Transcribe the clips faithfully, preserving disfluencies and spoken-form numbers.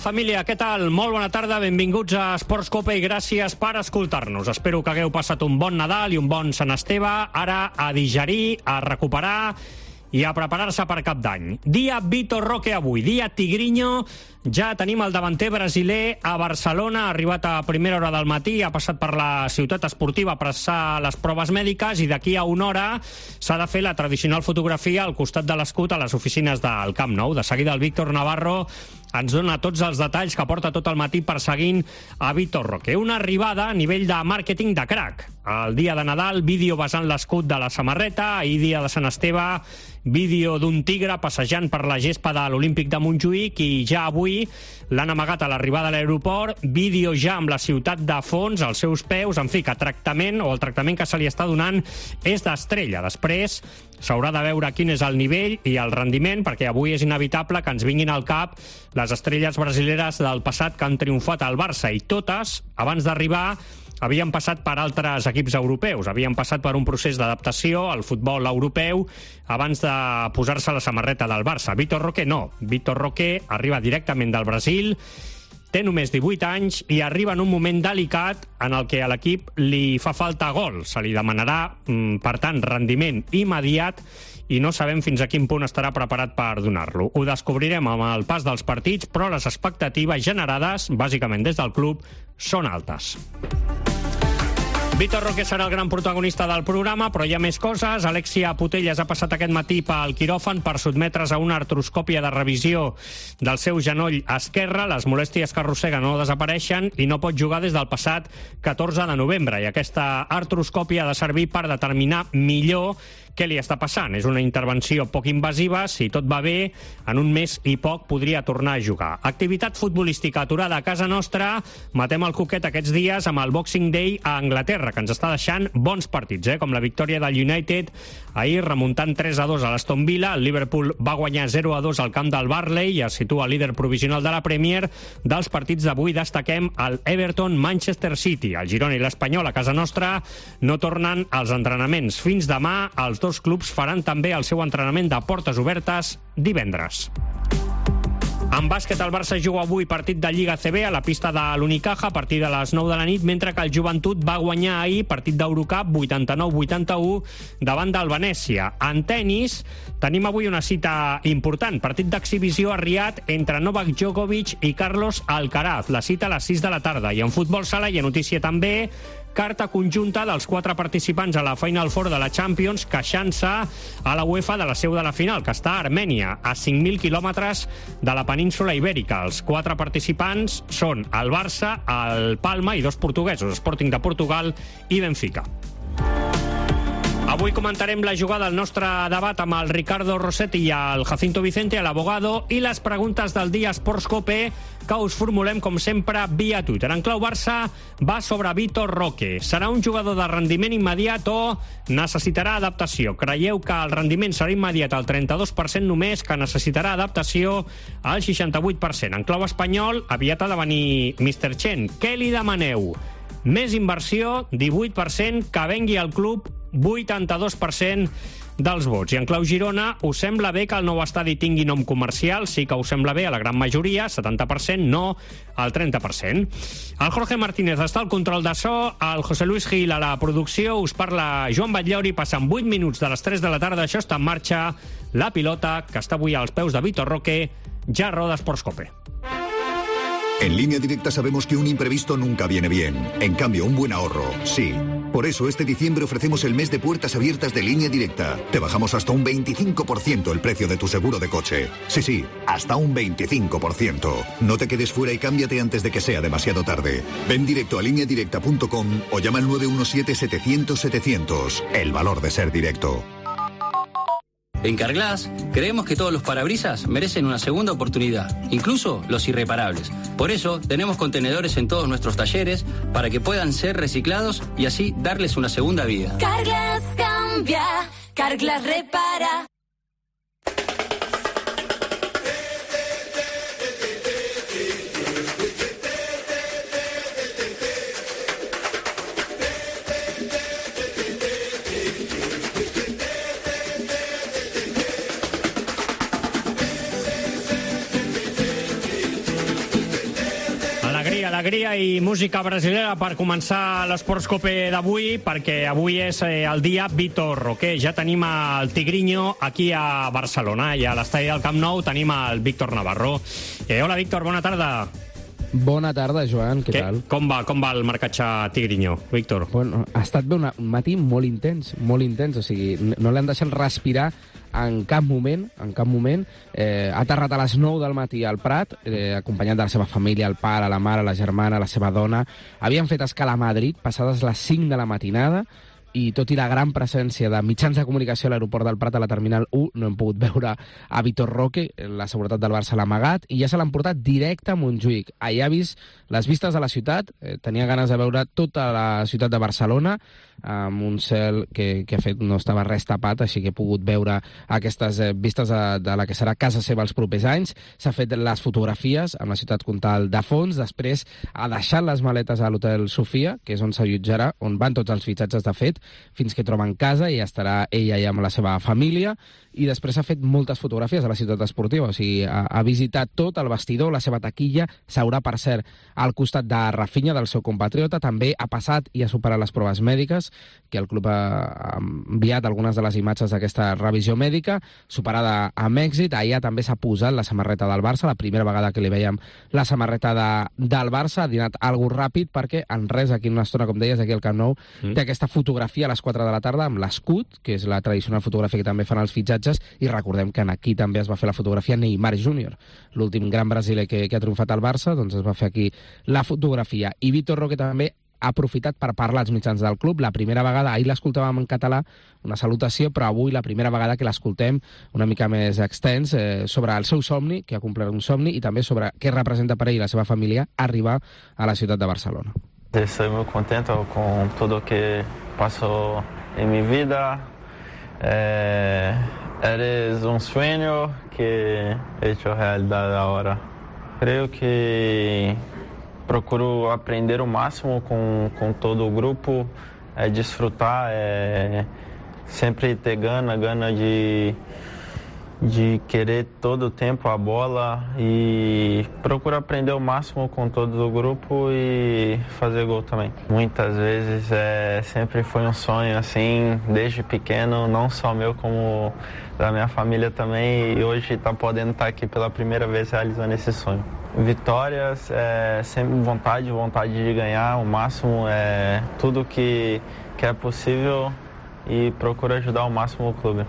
família, què tal? Molt bona tarda, benvinguts a Esports Copa i gràcies per escoltar-nos. Espero que hagueu passat un bon Nadal i un bon Sant Esteve. Ara a digerir, a recuperar i a preparar-se per Cap d'Any. Dia Vitor Roque avui, dia Tigrinho. Ja tenim el davanter brasiler a Barcelona, ha arribat a primera hora del matí, ha passat per la ciutat esportiva a passar les proves mèdiques i d'aquí a una hora s'ha de fer la tradicional fotografia al costat de l'escut a les oficines del Camp Nou. De seguida el Víctor Navarro ens dona tots els detalls que porta tot el matí perseguint a Vitor Roque. Una arribada a nivell de màrqueting de crack. El dia de Nadal, vídeo basant l'escut de la samarreta, ahir dia de Sant Esteve, vídeo d'un tigre passejant per la gespa de l'Olímpic de Montjuïc i ja avui l'han amagat a l'arribada a l'aeroport, vídeo ja amb la ciutat de fons, als seus peus, en fi, que tractament o el tractament que se li està donant és d'estrella. Després s'haurà de veure quin és el nivell i el rendiment, perquè avui és inevitable que ens vinguin al cap les estrelles brasileres del passat que han triomfat al Barça, i totes, abans d'arribar, havien passat per altres equips europeus, havien passat per un procés d'adaptació al futbol europeu abans de posar-se la samarreta del Barça. Vitor Roque no. Vitor Roque arriba directament del Brasil, té només divuit anys i arriba en un moment delicat en el que a l'equip li fa falta gol. Se li demanarà, per tant, rendiment immediat i no sabem fins a quin punt estarà preparat per donar-lo. Ho descobrirem amb el pas dels partits, però les expectatives generades, bàsicament des del club, són altes. Vitor Roque serà el gran protagonista del programa, però hi ha més coses. Alexia Putellas ha passat aquest matí pel quiròfan per sotmetre's a una artroscòpia de revisió del seu genoll esquerre. Les molèsties que arrossega no desapareixen i no pot jugar des del passat catorze de novembre. I aquesta artroscòpia ha de servir per determinar millor què li està passant. És una intervenció poc invasiva. Si tot va bé, en un mes i poc podria tornar a jugar. Activitat futbolística aturada a casa nostra. Matem el coquet aquests dies amb el Boxing Day a Anglaterra, que ens està deixant bons partits, eh? com la victòria del United ahir remuntant tres a dos a l'Aston Villa. El Liverpool va guanyar zero a dos al camp del Burnley i es situa líder provisional de la Premier. Dels partits d'avui destaquem el Everton-Manchester City. El Girona i l'Espanyol a casa nostra no tornen als entrenaments fins demà. Els dos clubs faran també el seu entrenament de portes obertes divendres. En bàsquet, el Barça juga avui partit de Lliga C B a la pista de l'Unicaja a partir de les nou de la nit, mentre que el Joventut va guanyar ahir partit d'Eurocup vuitanta-nou vuitanta-u davant del Venècia. En tenis, tenim avui una cita important, partit d'exhibició a Riad entre Novak Djokovic i Carlos Alcaraz. La cita a les sis de la tarda. I en futbol sala hi ha notícia també, carta conjunta dels quatre participants a la Final Four de la Champions queixant-se a la UEFA de la seu de la final, que està a Armènia, a cinc mil quilòmetres de la península ibèrica. Els quatre participants són el Barça, el Palma i dos portuguesos, Sporting de Portugal i Benfica. Avui comentarem la jugada del nostre debat amb el Ricardo Rossetti i el Jacinto Vicente, l'abogado, i les preguntes del dia Esports Cope que us formulem, com sempre, via Twitter. En clau Barça va sobre Vitor Roque. Serà un jugador de rendiment immediat o necessitarà adaptació? Creieu que el rendiment serà immediat al trenta-dos per cent només, que necessitarà adaptació al seixanta-vuit per cent? En clau espanyol, aviat ha de venir mister Chen. Què li demaneu? Més inversió, divuit per cent, que vengui al club, vuitanta-dos per cent dels vots. I en clau Girona, us sembla bé que el nou estadi tingui nom comercial? Sí que us sembla bé a la gran majoria, setanta per cent, no al trenta per cent. El Jorge Martínez està al control de so, el José Luis Gil a la producció, us parla Joan Batllori, passen vuit minuts de les tres de la tarda, això està en marxa, la pilota, que està avui als peus de Vitor Roque, ja roda Esports Cope. En Línea Directa sabemos que un imprevisto nunca viene bien. En cambio, un buen ahorro, sí. Por eso, este diciembre ofrecemos el mes de puertas abiertas de Línea Directa. Te bajamos hasta un veinticinco por ciento el precio de tu seguro de coche. Sí, sí, hasta un veinticinco por ciento. No te quedes fuera y cámbiate antes de que sea demasiado tarde. Ven directo a línea directa punto com o llama al nueve uno siete setecientos setecientos. El valor de ser directo. En Carglass creemos que todos los parabrisas merecen una segunda oportunidad, incluso los irreparables. Por eso tenemos contenedores en todos nuestros talleres para que puedan ser reciclados y así darles una segunda vida. Carglass cambia, Carglass repara. alegria i música brasilera per començar l'Esports Cope d'avui, perquè avui és el dia Vitor Roque. Ja tenim el Tigrinho aquí a Barcelona i a l'estadi del Camp Nou tenim el Víctor Navarro. Eh, hola, Víctor, bona tarda. Bona tarda, Joan, què, què tal? Com va, com va el marcatge Tigrinho, Víctor? Bueno, ha estat bé una, un matí molt intens, molt intens, o sigui, no l'han deixat respirar en cap moment, en cap moment. Eh, ha aterrat a les nou del matí al Prat, eh, acompanyat de la seva família, el pare, la mare, la germana, la seva dona. Havien fet escala a Madrid, passades les cinc de la matinada, i tot i la gran presència de mitjans de comunicació a l'aeroport del Prat, a la Terminal u, no hem pogut veure a Vitor Roque, la seguretat del Barça l'ha amagat, i ja se l'han portat directe a Montjuïc. Allà ha vist les vistes de la ciutat, eh, tenia ganes de veure tota la ciutat de Barcelona, amb un cel que, que ha fet no estava res tapat, així que he pogut veure aquestes eh, vistes de, de la que serà casa seva els propers anys. S'ha fet les fotografies amb la ciutat comtal de fons, després ha deixat les maletes a l'Hotel Sofia, que és on s'allotjarà, on van tots els fitxatges de fet, fins que troben casa i estarà ella allà amb la seva família, i després ha fet moltes fotografies a la ciutat esportiva, o sigui, ha, ha visitat tot el vestidor, la seva taquilla, s'haurà, per cert, al costat de Rafinha, del seu compatriota, també ha passat i ha superat les proves mèdiques, que el club ha enviat algunes de les imatges d'aquesta revisió mèdica, superada amb èxit. Allà també s'ha posat la samarreta del Barça, la primera vegada que li veiem la samarreta de, del Barça, ha dinat algo ràpid, perquè en res, aquí en una estona, com deies, aquí al Camp Nou, mm. té aquesta fotografia a les quatre de la tarda amb l'escut, que és la tradicional fotografia que també fan els fitxatges, i recordem que aquí també es va fer la fotografia Neymar júnior, l'últim gran brasiler que, que ha triomfat al Barça, doncs es va fer aquí la fotografia. I Vitor Roque també ha aprofitat per parlar als mitjans del club. La primera vegada, ahir l'escoltàvem en català, una salutació, però avui la primera vegada que l'escoltem una mica més extens, eh, sobre el seu somni, que ha complert un somni, i també sobre què representa per ell i la seva família arribar a la ciutat de Barcelona. Estoy muy contento con todo lo que pasó en mi vida. Eh, eres un sueño que he hecho realidad ahora. Creo que procuro aprender o máximo com, com todo o grupo, é desfrutar, é sempre ter gana, gana de, de querer todo o tempo a bola e procuro aprender o máximo com todo o grupo e fazer gol também. Muitas vezes é, sempre foi um sonho assim, desde pequeno, não só meu como da minha família também, e hoje está podendo estar aqui pela primeira vez realizando esse sonho. Vitórias, é, sempre vontade, vontade de ganhar o máximo, é, tudo que, que é possível, e procuro ajudar ao máximo o clube.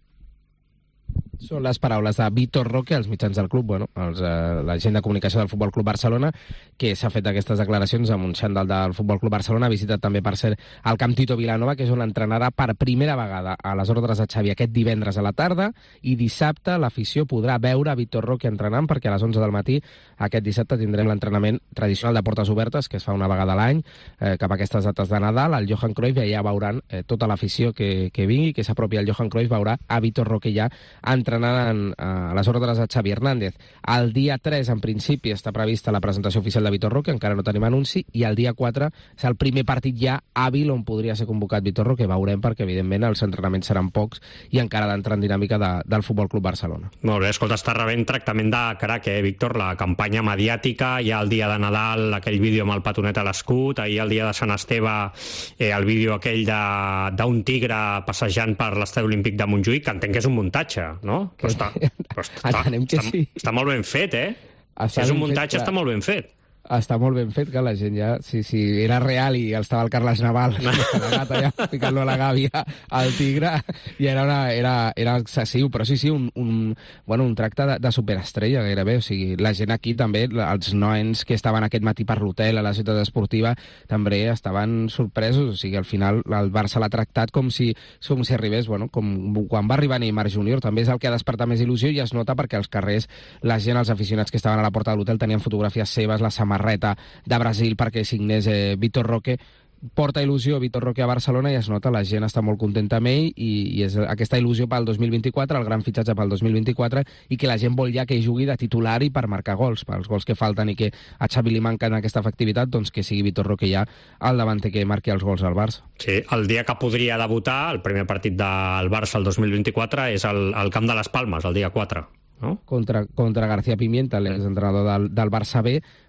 Són les paraules de Vitor Roque als mitjans del club, bueno, els, eh, la gent de comunicació del Futbol Club Barcelona, que s'ha fet aquestes declaracions amb un xandall del Futbol Club Barcelona. Ha visitat també, per cert, el Camp Tito Vilanova, que és on entrenarà per primera vegada a les ordres de Xavi aquest divendres a la tarda, i dissabte l'afició podrà veure Vitor Roque entrenant, perquè a les onze del matí aquest dissabte tindrem l'entrenament tradicional de portes obertes, que es fa una vegada a l'any, eh, cap a aquestes dates de Nadal, al Johan Cruyff, i allà veuran eh, tota l'afició que, que vingui, que s'apropi al Johan Cruyff, veurà a Vitor Roque ja entrenant entrenant a les ordres de Xavi Hernández. El dia tres, en principi, està prevista la presentació oficial de Vitor Roque, encara no tenim anunci, i el dia quatre és el primer partit ja hàbil on podria ser convocat Vitor Roque. Veurem, perquè evidentment els entrenaments seran pocs i encara d'entrar en dinàmica de, del Futbol Club Barcelona. Molt bé, escolta, està rebent tractament de crac, eh, Víctor, la campanya mediàtica, ja el dia de Nadal, aquell vídeo amb el petonet a l'escut, ahir el dia de Sant Esteve, eh, el vídeo aquell d'un tigre passejant per l'estadi olímpic de Montjuïc, que entenc que és un muntatge, no? Però està, però està, està, sí. està molt ben fet, eh? Està si és un muntatge, fet, està molt ben fet. Està molt ben fet, que la gent ja... Si, si era real i estava el Carles Naval allà ficant-lo a la gàbia al tigre, i era, una, era, era excessiu, però sí, sí, un, un, bueno, un tracte de, de superestrella gairebé. O sigui, la gent aquí també, els noens que estaven aquest matí per l'hotel a la ciutat esportiva, també estaven sorpresos. O sigui, al final el Barça l'ha tractat com si, com si arribés, bueno, com quan va arribar Neymar júnior. També és el que ha despertat més il·lusió, i es nota perquè als carrers la gent, els aficionats que estaven a la porta de l'hotel, tenien fotografies seves, la samarreta de Brasil perquè signés eh, Vitor Roque. Porta il·lusió Vitor Roque a Barcelona, i es nota, la gent està molt contenta amb ell, i, i és aquesta il·lusió pel dos mil vint-i-quatre, el gran fitxatge pel dos mil vint-i-quatre, i que la gent vol ja que ell jugui de titular i per marcar gols, pels gols que falten i que a Xavi li manca en aquesta efectivitat, doncs que sigui Vitor Roque ja el davanter que marqui els gols al Barça. Sí, el dia que podria debutar, el primer partit del Barça el dos mil vint-i-quatre, és el, el Camp de les Palmes, el dia quatre. No? Contra, contra García Pimienta, l'exentrenador del, del Barça B,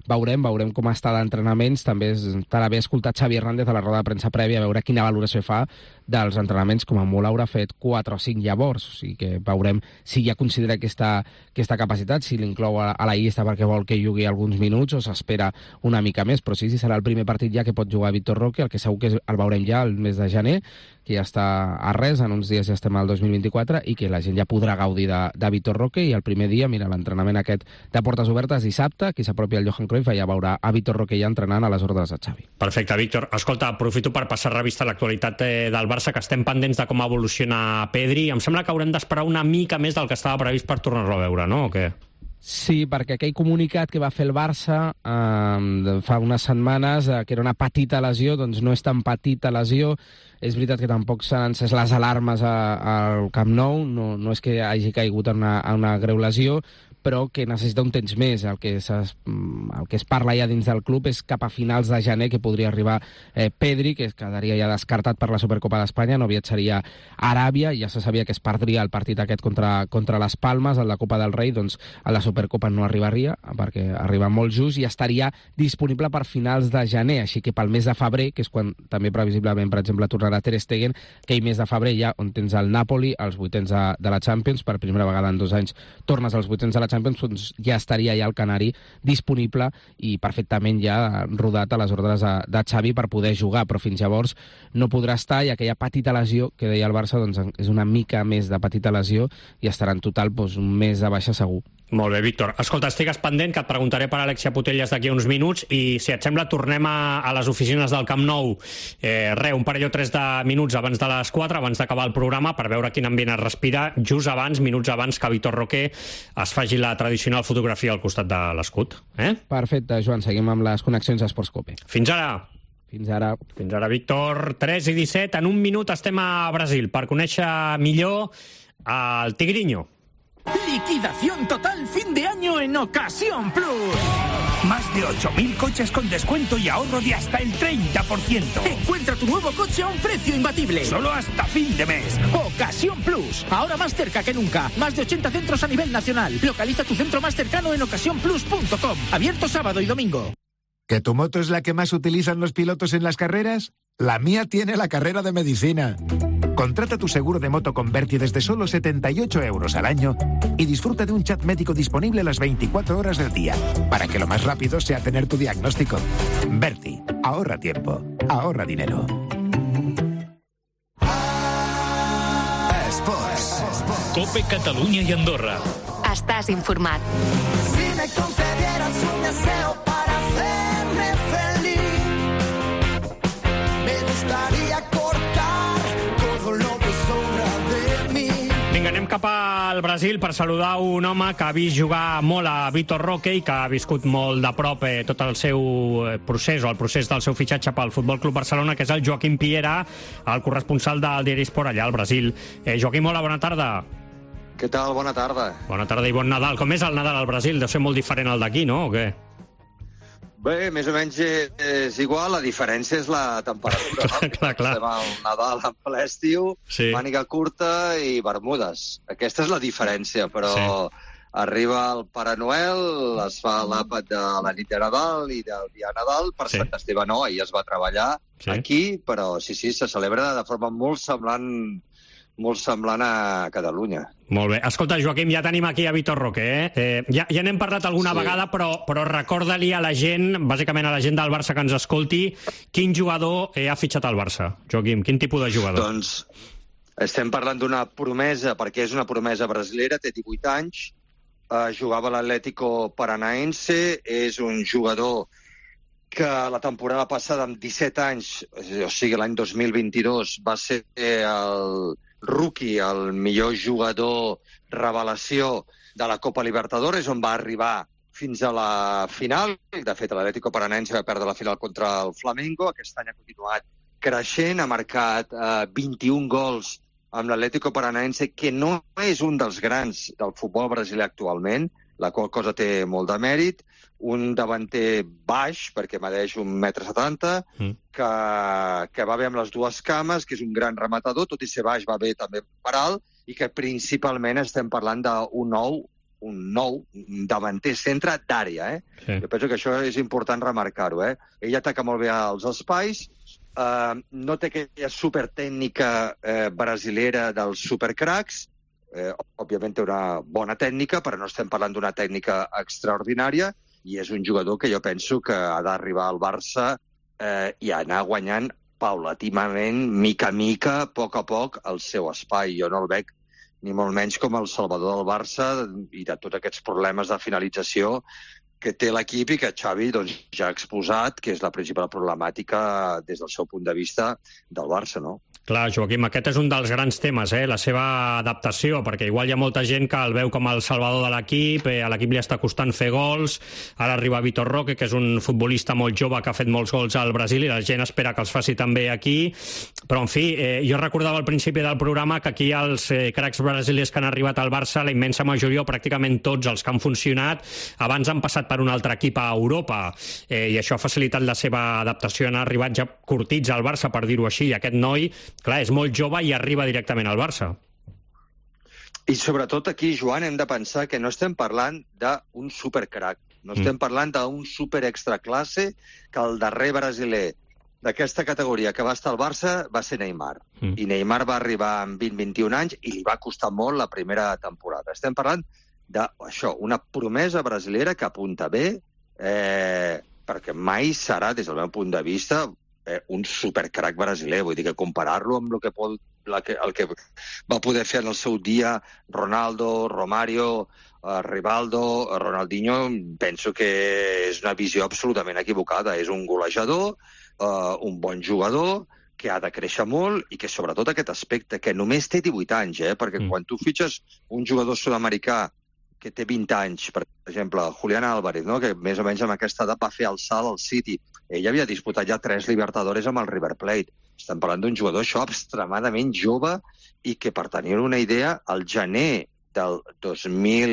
veurem, veurem com està d'entrenaments. També estarà bé escoltar Xavi Hernández a la roda de premsa prèvia, a veure quina valoració fa dels entrenaments, com a molt haurà fet quatre o cinc llavors, o sigui que veurem si ja considera aquesta, aquesta capacitat, si l'inclou a, a la llista perquè vol que jugui alguns minuts o s'espera una mica més, però sí, sí serà el primer partit ja que pot jugar Víctor Roque, el que segur que el veurem ja el mes de gener, que ja està a res, en uns dies ja estem al dos mil vint-i-quatre, i que la gent ja podrà gaudir de, de Víctor Roque, i el primer dia, mira, l'entrenament aquest de portes obertes dissabte, qui s'apropi al Johan Cruyff ja veurà a Víctor Roque ja entrenant a les ordres de Xavi. Perfecte, Víctor. Escolta, aprofito per passar revista a l'actualitat del Barça, que estem pendents de com evoluciona Pedri. Em sembla que haurem d'esperar una mica més del que estava previst per tornar-lo a veure, no? O què? Sí, perquè aquell comunicat que va fer el Barça eh, fa unes setmanes, eh, que era una petita lesió, doncs no és tan petita lesió. És veritat que tampoc s'han encès les alarmes al Camp Nou, no, no és que hagi caigut en una, en una greu lesió, però que necessita un temps més. El que, el que es parla ja dins del club és cap a finals de gener que podria arribar eh, Pedri, que quedaria ja descartat per la Supercopa d'Espanya, no viatjaria a Aràbia, ja se sabia que es perdria el partit aquest contra, contra les Palmes, el de Copa del Rei, doncs a la Supercopa no arribaria, perquè arriba molt just, i estaria disponible per finals de gener, així que pel mes de febrer, que és quan també previsiblement, per exemple, tornarà Ter Stegen, aquell mes de febrer ja on tens el Napoli, els vuitens de, de la Champions, per primera vegada en dos anys tornes als vuitens de la Champions, doncs ja estaria ja el Canari disponible i perfectament ja rodat a les ordres de, de Xavi per poder jugar, però fins llavors no podrà estar, i aquella petita lesió que deia el Barça doncs és una mica més de petita lesió i estarà en total doncs, un mes de baixa segur. Molt bé, Víctor. Escolta, estigues pendent, que et preguntaré per Alexia Putellas d'aquí uns minuts, i si et sembla tornem a, a les oficines del Camp Nou eh, re, un parell o tres de minuts abans de les quatre, abans d'acabar el programa, per veure quin ambient es respira just abans, minuts abans que Víctor Roque es faci la tradicional fotografia al costat de l'escut. Eh? Perfecte, Joan, seguim amb les connexions a Esports Cope. Fins ara. Fins ara. Fins ara, Víctor. tres i disset. En un minut estem a Brasil per conèixer millor el Tigrinho. Liquidación total fin de año en Ocasión Plus. Más de ocho mil coches con descuento y ahorro de hasta el treinta por ciento. Encuentra tu nuevo coche a un precio imbatible. Solo hasta fin de mes. Ocasión Plus. Ahora más cerca que nunca. Más de ochenta centros a nivel nacional. Localiza tu centro más cercano en ocasión plus punto com. Abierto sábado y domingo. ¿Que tu moto es la que más utilizan los pilotos en las carreras? La mía tiene la carrera de medicina. Contrata tu seguro de moto con Berti desde solo setenta y ocho euros al año y disfruta de un chat médico disponible las veinticuatro horas del día, para que lo más rápido sea tener tu diagnóstico. Berti, ahorra tiempo, ahorra dinero. Esports. Cope Catalunya i Andorra. Estàs informat. Si me concedieras un deseo para hacerme feliz, me gustaría cortar todo lo que sobra de mí. Vinga, anem cap al Brasil per saludar un home que ha vist jugar molt a Víctor Roque i que ha viscut molt de prop eh, tot el seu procés o el procés del seu fitxatge pel Futbol Club Barcelona, que és el Joaquim Piera, el corresponsal del diari Sport allà al Brasil. Eh, Joaquim, hola, bona tarda. Què tal? Bona tarda. Bona tarda i bon Nadal. Com és el Nadal al Brasil? Deu ser molt diferent al d'aquí, no? O què? Bé, més o menys és igual, la diferència és la temperatura. clar, clar, clar. Estem al Nadal en ple estiu, sí. Màniga curta i bermudes. Aquesta és la diferència, però sí. Arriba el Pare Noel, es fa l'àpat de la nit de Nadal i del dia Nadal, per sí. Sant Esteve no, ahir es va treballar sí. aquí, però sí, sí, se celebra de forma molt semblant molt semblant a Catalunya. Molt bé. Escolta, Joaquim, ja tenim aquí a Víctor Roque, eh? eh ja, ja n'hem parlat alguna sí. vegada, però, però recorda-li a la gent, bàsicament a la gent del Barça que ens escolti, quin jugador eh, ha fitxat al Barça. Joaquim, quin tipus de jugador? Doncs estem parlant d'una promesa, perquè és una promesa brasilera, té divuit anys, eh, jugava a l'Atlético Paranaense, és un jugador que la temporada passada, amb disset anys, o sigui, l'any dos mil vint-i-dos, va ser el rookie, el millor jugador revelació de la Copa Libertadores, on va arribar fins a la final. De fet, l'Atlético Paranaense va perdre la final contra el Flamengo. Aquest any ha continuat creixent, ha marcat eh, vint-i-un gols amb l'Atlético Paranaense, que no és un dels grans del futbol brasiler actualment, la qual cosa té molt de mèrit. Un davanter baix, perquè medeix un metre setanta, mm. que, que va bé amb les dues cames, que és un gran rematador, tot i ser baix va bé també per alt, i que principalment estem parlant d'un nou un nou, un davanter centre d'àrea, eh? Sí. Jo penso que això és important remarcar-ho, eh? Ell ataca molt bé els espais, eh, no té aquella supertècnica eh, brasilera dels supercracs, eh, òbviament té una bona tècnica, però no estem parlant d'una tècnica extraordinària, i és un jugador que jo penso que ha d'arribar al Barça eh, i anar guanyant paulatimament, mica a mica, a poc a poc, el seu espai. Jo no el veig ni molt menys com el salvador del Barça i de tots aquests problemes de finalització que té l'equip i que Xavi doncs, ja ha exposat, que és la principal problemàtica des del seu punt de vista del Barça, no? Clar, Joaquim, aquest és un dels grans temes, eh? La seva adaptació, perquè igual hi ha molta gent que el veu com el salvador de l'equip, eh, a l'equip li està costant fer gols, ara arriba Vitor Roque, que és un futbolista molt jove que ha fet molts gols al Brasil i la gent espera que els faci també aquí, però en fi, eh, jo recordava al principi del programa que aquí els eh, cracs brasilers que han arribat al Barça, la immensa majoria, o pràcticament tots els que han funcionat, abans han passat per un altre equip a Europa, eh, i això ha facilitat la seva adaptació, han arribat ja curtits al Barça, per dir-ho així, i aquest noi clar, és molt jove i arriba directament al Barça. I sobretot aquí, Joan, hem de pensar que no estem parlant d'un supercrac, no estem mm. parlant d'un super extraclasse, que el darrer brasiler d'aquesta categoria que va estar al Barça va ser Neymar. Mm. I Neymar va arribar amb vint a vint i un anys i li va costar molt la primera temporada. Estem parlant d'això, una promesa brasilera que apunta bé, eh, perquè mai serà, des del meu punt de vista, Eh, un supercrac brasiler, vull dir que comparar-lo amb el que, pot, la que, el que va poder fer en el seu dia Ronaldo, Romario, eh, Rivaldo, Ronaldinho, penso que és una visió absolutament equivocada. És un golejador, eh, un bon jugador, que ha de créixer molt i que sobretot aquest aspecte, que només té divuit anys, eh, perquè mm. quan tu fitxes un jugador sud-americà que té vint anys, per exemple, Julián Álvarez, no? Que més o menys amb aquesta edat va fer el salt al City. Ell havia disputat ja tres Libertadores amb el River Plate. Estem parlant d'un jugador això extremadament jove i que, per tenir una idea, al gener del dos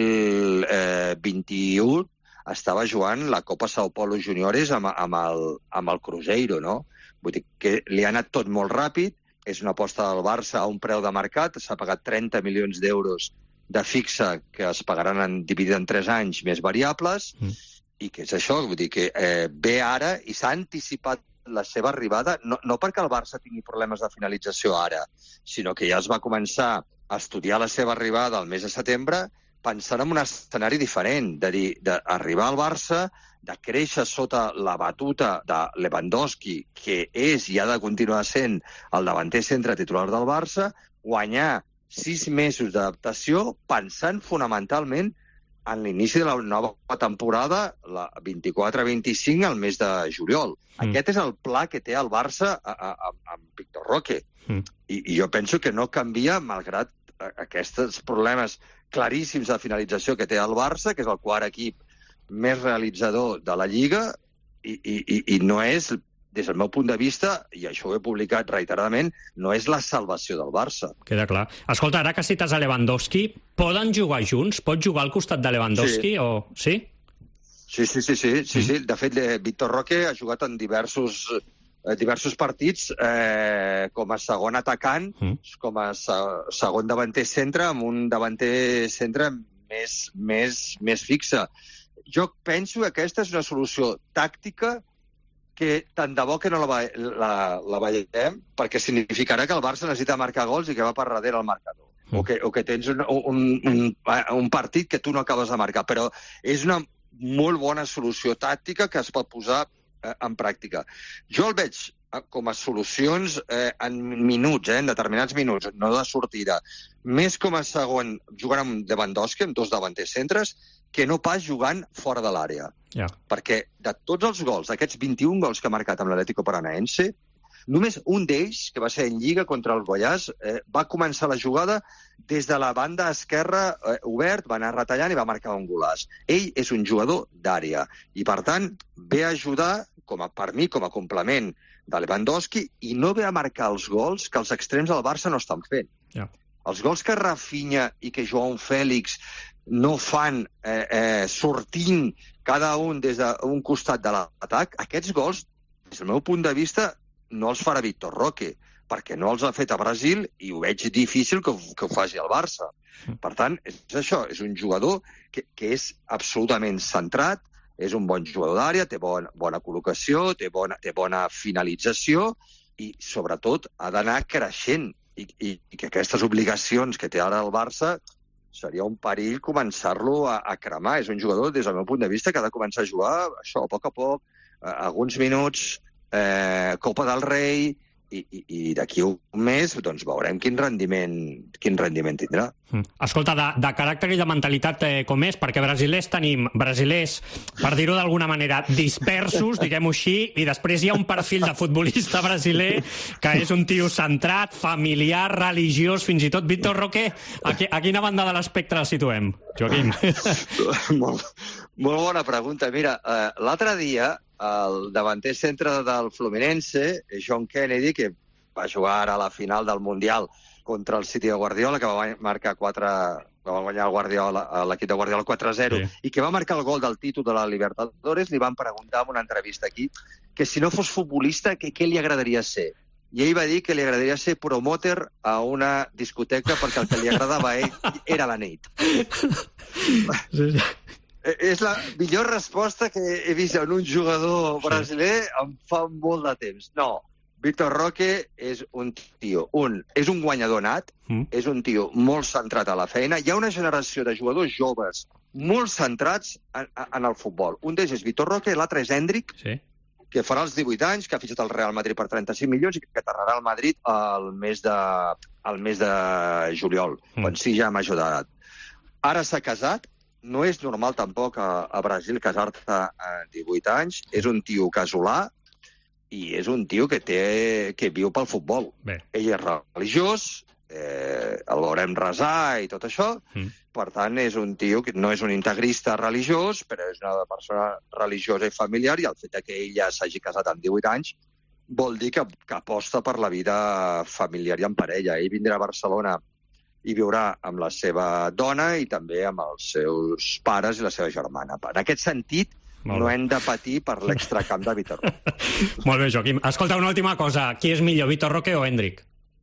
mil vint-i-u estava jugant la Copa Sao Paulo Juniores amb, amb, el, amb el Cruzeiro, no? Vull dir que li ha anat tot molt ràpid, és una aposta del Barça a un preu de mercat, s'ha pagat trenta milions d'euros de fixa que es pagaran en, dividit en tres anys més variables, mm. i que és això, vull dir que eh, ve ara i s'ha anticipat la seva arribada, no, no perquè el Barça tingui problemes de finalització ara, sinó que ja es va començar a estudiar la seva arribada al mes de setembre pensant en un escenari diferent, de dir, d'arribar al Barça, de créixer sota la batuta de Lewandowski, que és i ha de continuar sent el davanter centre titular del Barça, guanyar sis mesos d'adaptació pensant fonamentalment en l'inici de la nova temporada, la vint-i-quatre vint-i-cinc, al mes de juliol. Mm. Aquest és el pla que té el Barça amb Vitor Roque. Mm. I, I jo penso que no canvia, malgrat aquests problemes claríssims de finalització que té el Barça, que és el quart equip més realitzador de la Lliga, i, i, i no és, des del meu punt de vista, i això ho he publicat reiteradament, no és la salvació del Barça. Queda clar. Escolta, ara que cites a Lewandowski, poden jugar junts? Pot jugar al costat de Lewandowski? Sí. O... Sí? Sí, sí, sí, sí, sí, mm. sí. De fet, Vitor Roque ha jugat en diversos, eh, diversos partits eh, com a segon atacant, mm. com a se segon davanter centre, amb un davanter centre més, més, més fixe. Jo penso que aquesta és una solució tàctica que tant de bo que no la, la, la veiem, perquè significarà que el Barça necessita marcar gols i que va per darrere el marcador. Mm. O, que, o que tens un, un, un, un partit que tu no acabes de marcar. Però és una molt bona solució tàctica que es pot posar eh, en pràctica. Jo el veig eh, com a solucions eh, en minuts, eh, en determinats minuts, no de sortida. Més com a segon, jugant amb Lewandowski, amb dos davanters centres, que no pas jugant fora de l'àrea. Yeah. Perquè de tots els gols, aquests vint-i-un gols que ha marcat amb l'Atlético Paranaense, només un d'ells, que va ser en Lliga contra el Goiás, eh, va començar la jugada des de la banda esquerra eh, obert, va anar retallant i va marcar un golaç. Ell és un jugador d'àrea i, per tant, ve a ajudar, com a, per mi, com a complement de Lewandowski, i no ve a marcar els gols que els extrems del Barça no estan fent. Yeah. Els gols que Rafinha i que João Félix no fan eh, eh, sortint cada un des d'un costat de l'atac, aquests gols, des del meu punt de vista, no els farà Vitor Roque. perquè no els ha fet a Brasil i ho veig difícil que, que ho faci al Barça. Per tant, és això, és un jugador que, que és absolutament centrat, és un bon jugador d'àrea, té bon, bona col·locació, té bona, té bona finalització i, sobretot, ha d'anar creixent. I, i, I que aquestes obligacions que té ara el Barça seria un perill començar-lo a, a cremar. És un jugador, des del meu punt de vista, que ha de començar a jugar això, a poc a poc, a, a alguns minuts, eh, Copa del Rei, i, i, i d'aquí un mes doncs veurem quin rendiment, quin rendiment tindrà. Mm. Escolta, de, de caràcter i de mentalitat eh, com és, perquè brasilers tenim brasilers, per dir-ho d'alguna manera, dispersos, diguem-ho així, i després hi ha un perfil de futbolista brasiler que és un tio centrat, familiar, religiós, fins i tot. Víctor Roque, a, qui, a quina banda de l'espectre el situem, Joaquim? molt, molt bona pregunta. Mira, eh, l'altre dia el davanter centre del Fluminense, John Kennedy, que va jugar ara a la final del Mundial contra el City de Guardiola, que va marcar quatre, va guanyar el Guardiola, l'equip de Guardiola quatre a zero, sí. I que va marcar el gol del títol de la Libertadores, li van preguntar en una entrevista aquí que si no fos futbolista, que què li agradaria ser? I ell va dir que li agradaria ser promoter a una discoteca perquè el que li agradava a ell era la nit. Sí, sí. És la millor resposta que he vist en un jugador brasiler en fa molt de temps. No, Víctor Roque és un tio, un, és un guanyador nat, mm. és un tio molt centrat a la feina. Hi ha una generació de jugadors joves molt centrats en, en el futbol. Un d'ells és Víctor Roque, l'altre és Hendrik, sí. que farà els divuit anys, que ha fitxat el Real Madrid per trenta-cinc milions i que aterrarà al Madrid el mes de, el mes de juliol, mm. quan sí ja major d'edat. Ara s'ha casat. No és normal tampoc a, a Brasil casar-te a divuit anys. És un tio casolà i és un tio que té que viu pel futbol. Bé. Ell és religiós, eh, el veurem resar i tot això. Mm. Per tant, és un tio que no és un integrista religiós, però és una persona religiosa i familiar, i el fet que ell ja s'hagi casat amb divuit anys vol dir que, que aposta per la vida familiar i en parella. Ell vindrà a Barcelona i viurà amb la seva dona i també amb els seus pares i la seva germana. En aquest sentit, no hem de patir per l'extracamp de Víctor Roque. Molt bé, Joaquim. Escolta, una última cosa. Qui és millor, Víctor Roque o Hendrik?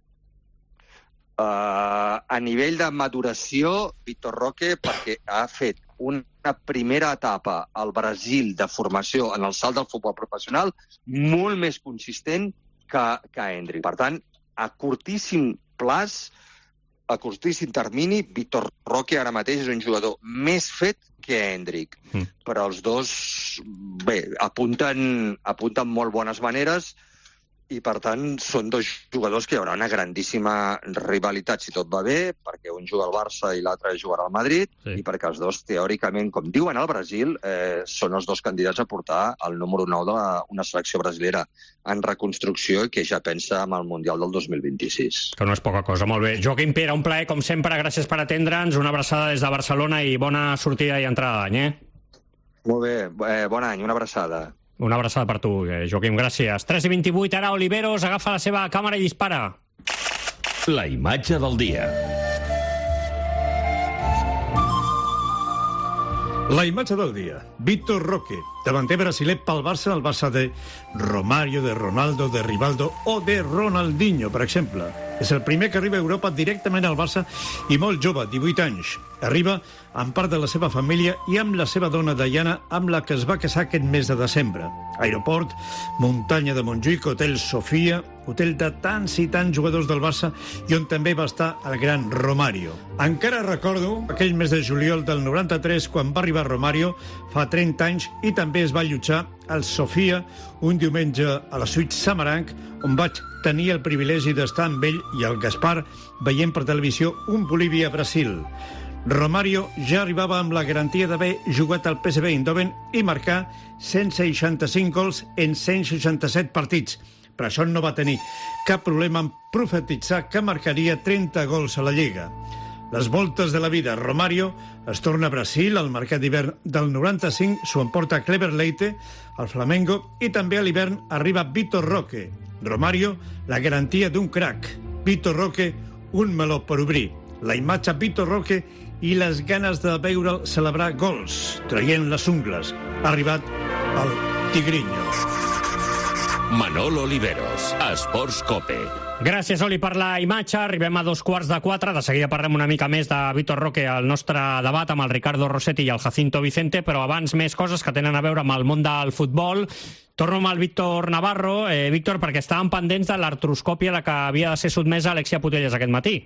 Uh, a nivell de maduració, Víctor Roque, perquè ha fet una primera etapa al Brasil de formació en el salt del futbol professional molt més consistent que, que Hendrik. Per tant, a curtíssim plaç, a curtíssim termini, Víctor Roque ara mateix és un jugador més fet que Hendrik. Mm. Però els dos, bé, apunten, apunten molt bones maneres i, per tant, són dos jugadors que hi haurà una grandíssima rivalitat, si tot va bé, perquè un juga al Barça i l'altre jugarà al Madrid, sí. I perquè els dos, teòricament, com diuen al Brasil, eh, són els dos candidats a portar el número nou d'una selecció brasilera en reconstrucció i que ja pensa en el Mundial del dos mil vint-i-sis. Que no és poca cosa, molt bé. Joaquim Pera, un plaer, com sempre, gràcies per atendre'ns, una abraçada des de Barcelona i bona sortida i entrada d'any, eh? Molt bé, eh, bon any, una abraçada. Una abraçada per tu, Joaquim, gràcies. tres i vint-i-vuit, ara Oliveros agafa la seva càmera i dispara. La imatge del dia. La imatge del dia. Víctor Roque, davanter brasiler pel Barça, el Barça de Romario, de Ronaldo, de Rivaldo o de Ronaldinho, per exemple. És el primer que arriba a Europa directament al Barça i molt jove, divuit anys. Arriba amb part de la seva família i amb la seva dona Diana, amb la que es va casar aquest mes de desembre. Aeroport, muntanya de Montjuïc, hotel Sofia, hotel de tants i tants jugadors del Barça i on també va estar el gran Romario. Encara recordo aquell mes de juliol del noranta-tres quan va arribar Romario, fa trenta anys, i també es va allotjar al Sofia un diumenge a la suite Samaranch, on vaig tenir el privilegi d'estar amb ell i el Gaspar veient per televisió un Bolívia-Brasil. Romario ja arribava amb la garantia d'haver jugat al P S V Eindhoven i marcar cent seixanta-cinc gols en cent seixanta-set partits. Per això no va tenir cap problema en profetitzar que marcaria trenta gols a la Lliga. Les voltes de la vida. Romario es torna a Brasil al mercat d'hivern del noranta-cinc, s'ho emporta Cleber Leite, al Flamengo, i també a l'hivern arriba Víctor Roque. Romario, la garantia d'un crac. Víctor Roque, un meló per obrir. La imatge Víctor Roque i les ganes de veure'l celebrar gols, traient les ungles. Ha arribat el Tigrinho. Manolo Oliveros, Esports Cope. Gràcies, Oli, per la imatge. Arribem a dos quarts de quatre. De seguida parlem una mica més de Víctor Roque al nostre debat amb el Ricardo Rossetti i el Jacinto Vicente, però abans més coses que tenen a veure amb el món del futbol. Torno amb el Víctor Navarro. Eh, Víctor, perquè estàvem pendents de l'artroscòpia a la que havia de ser sotmesa Alexia Putellas aquest matí.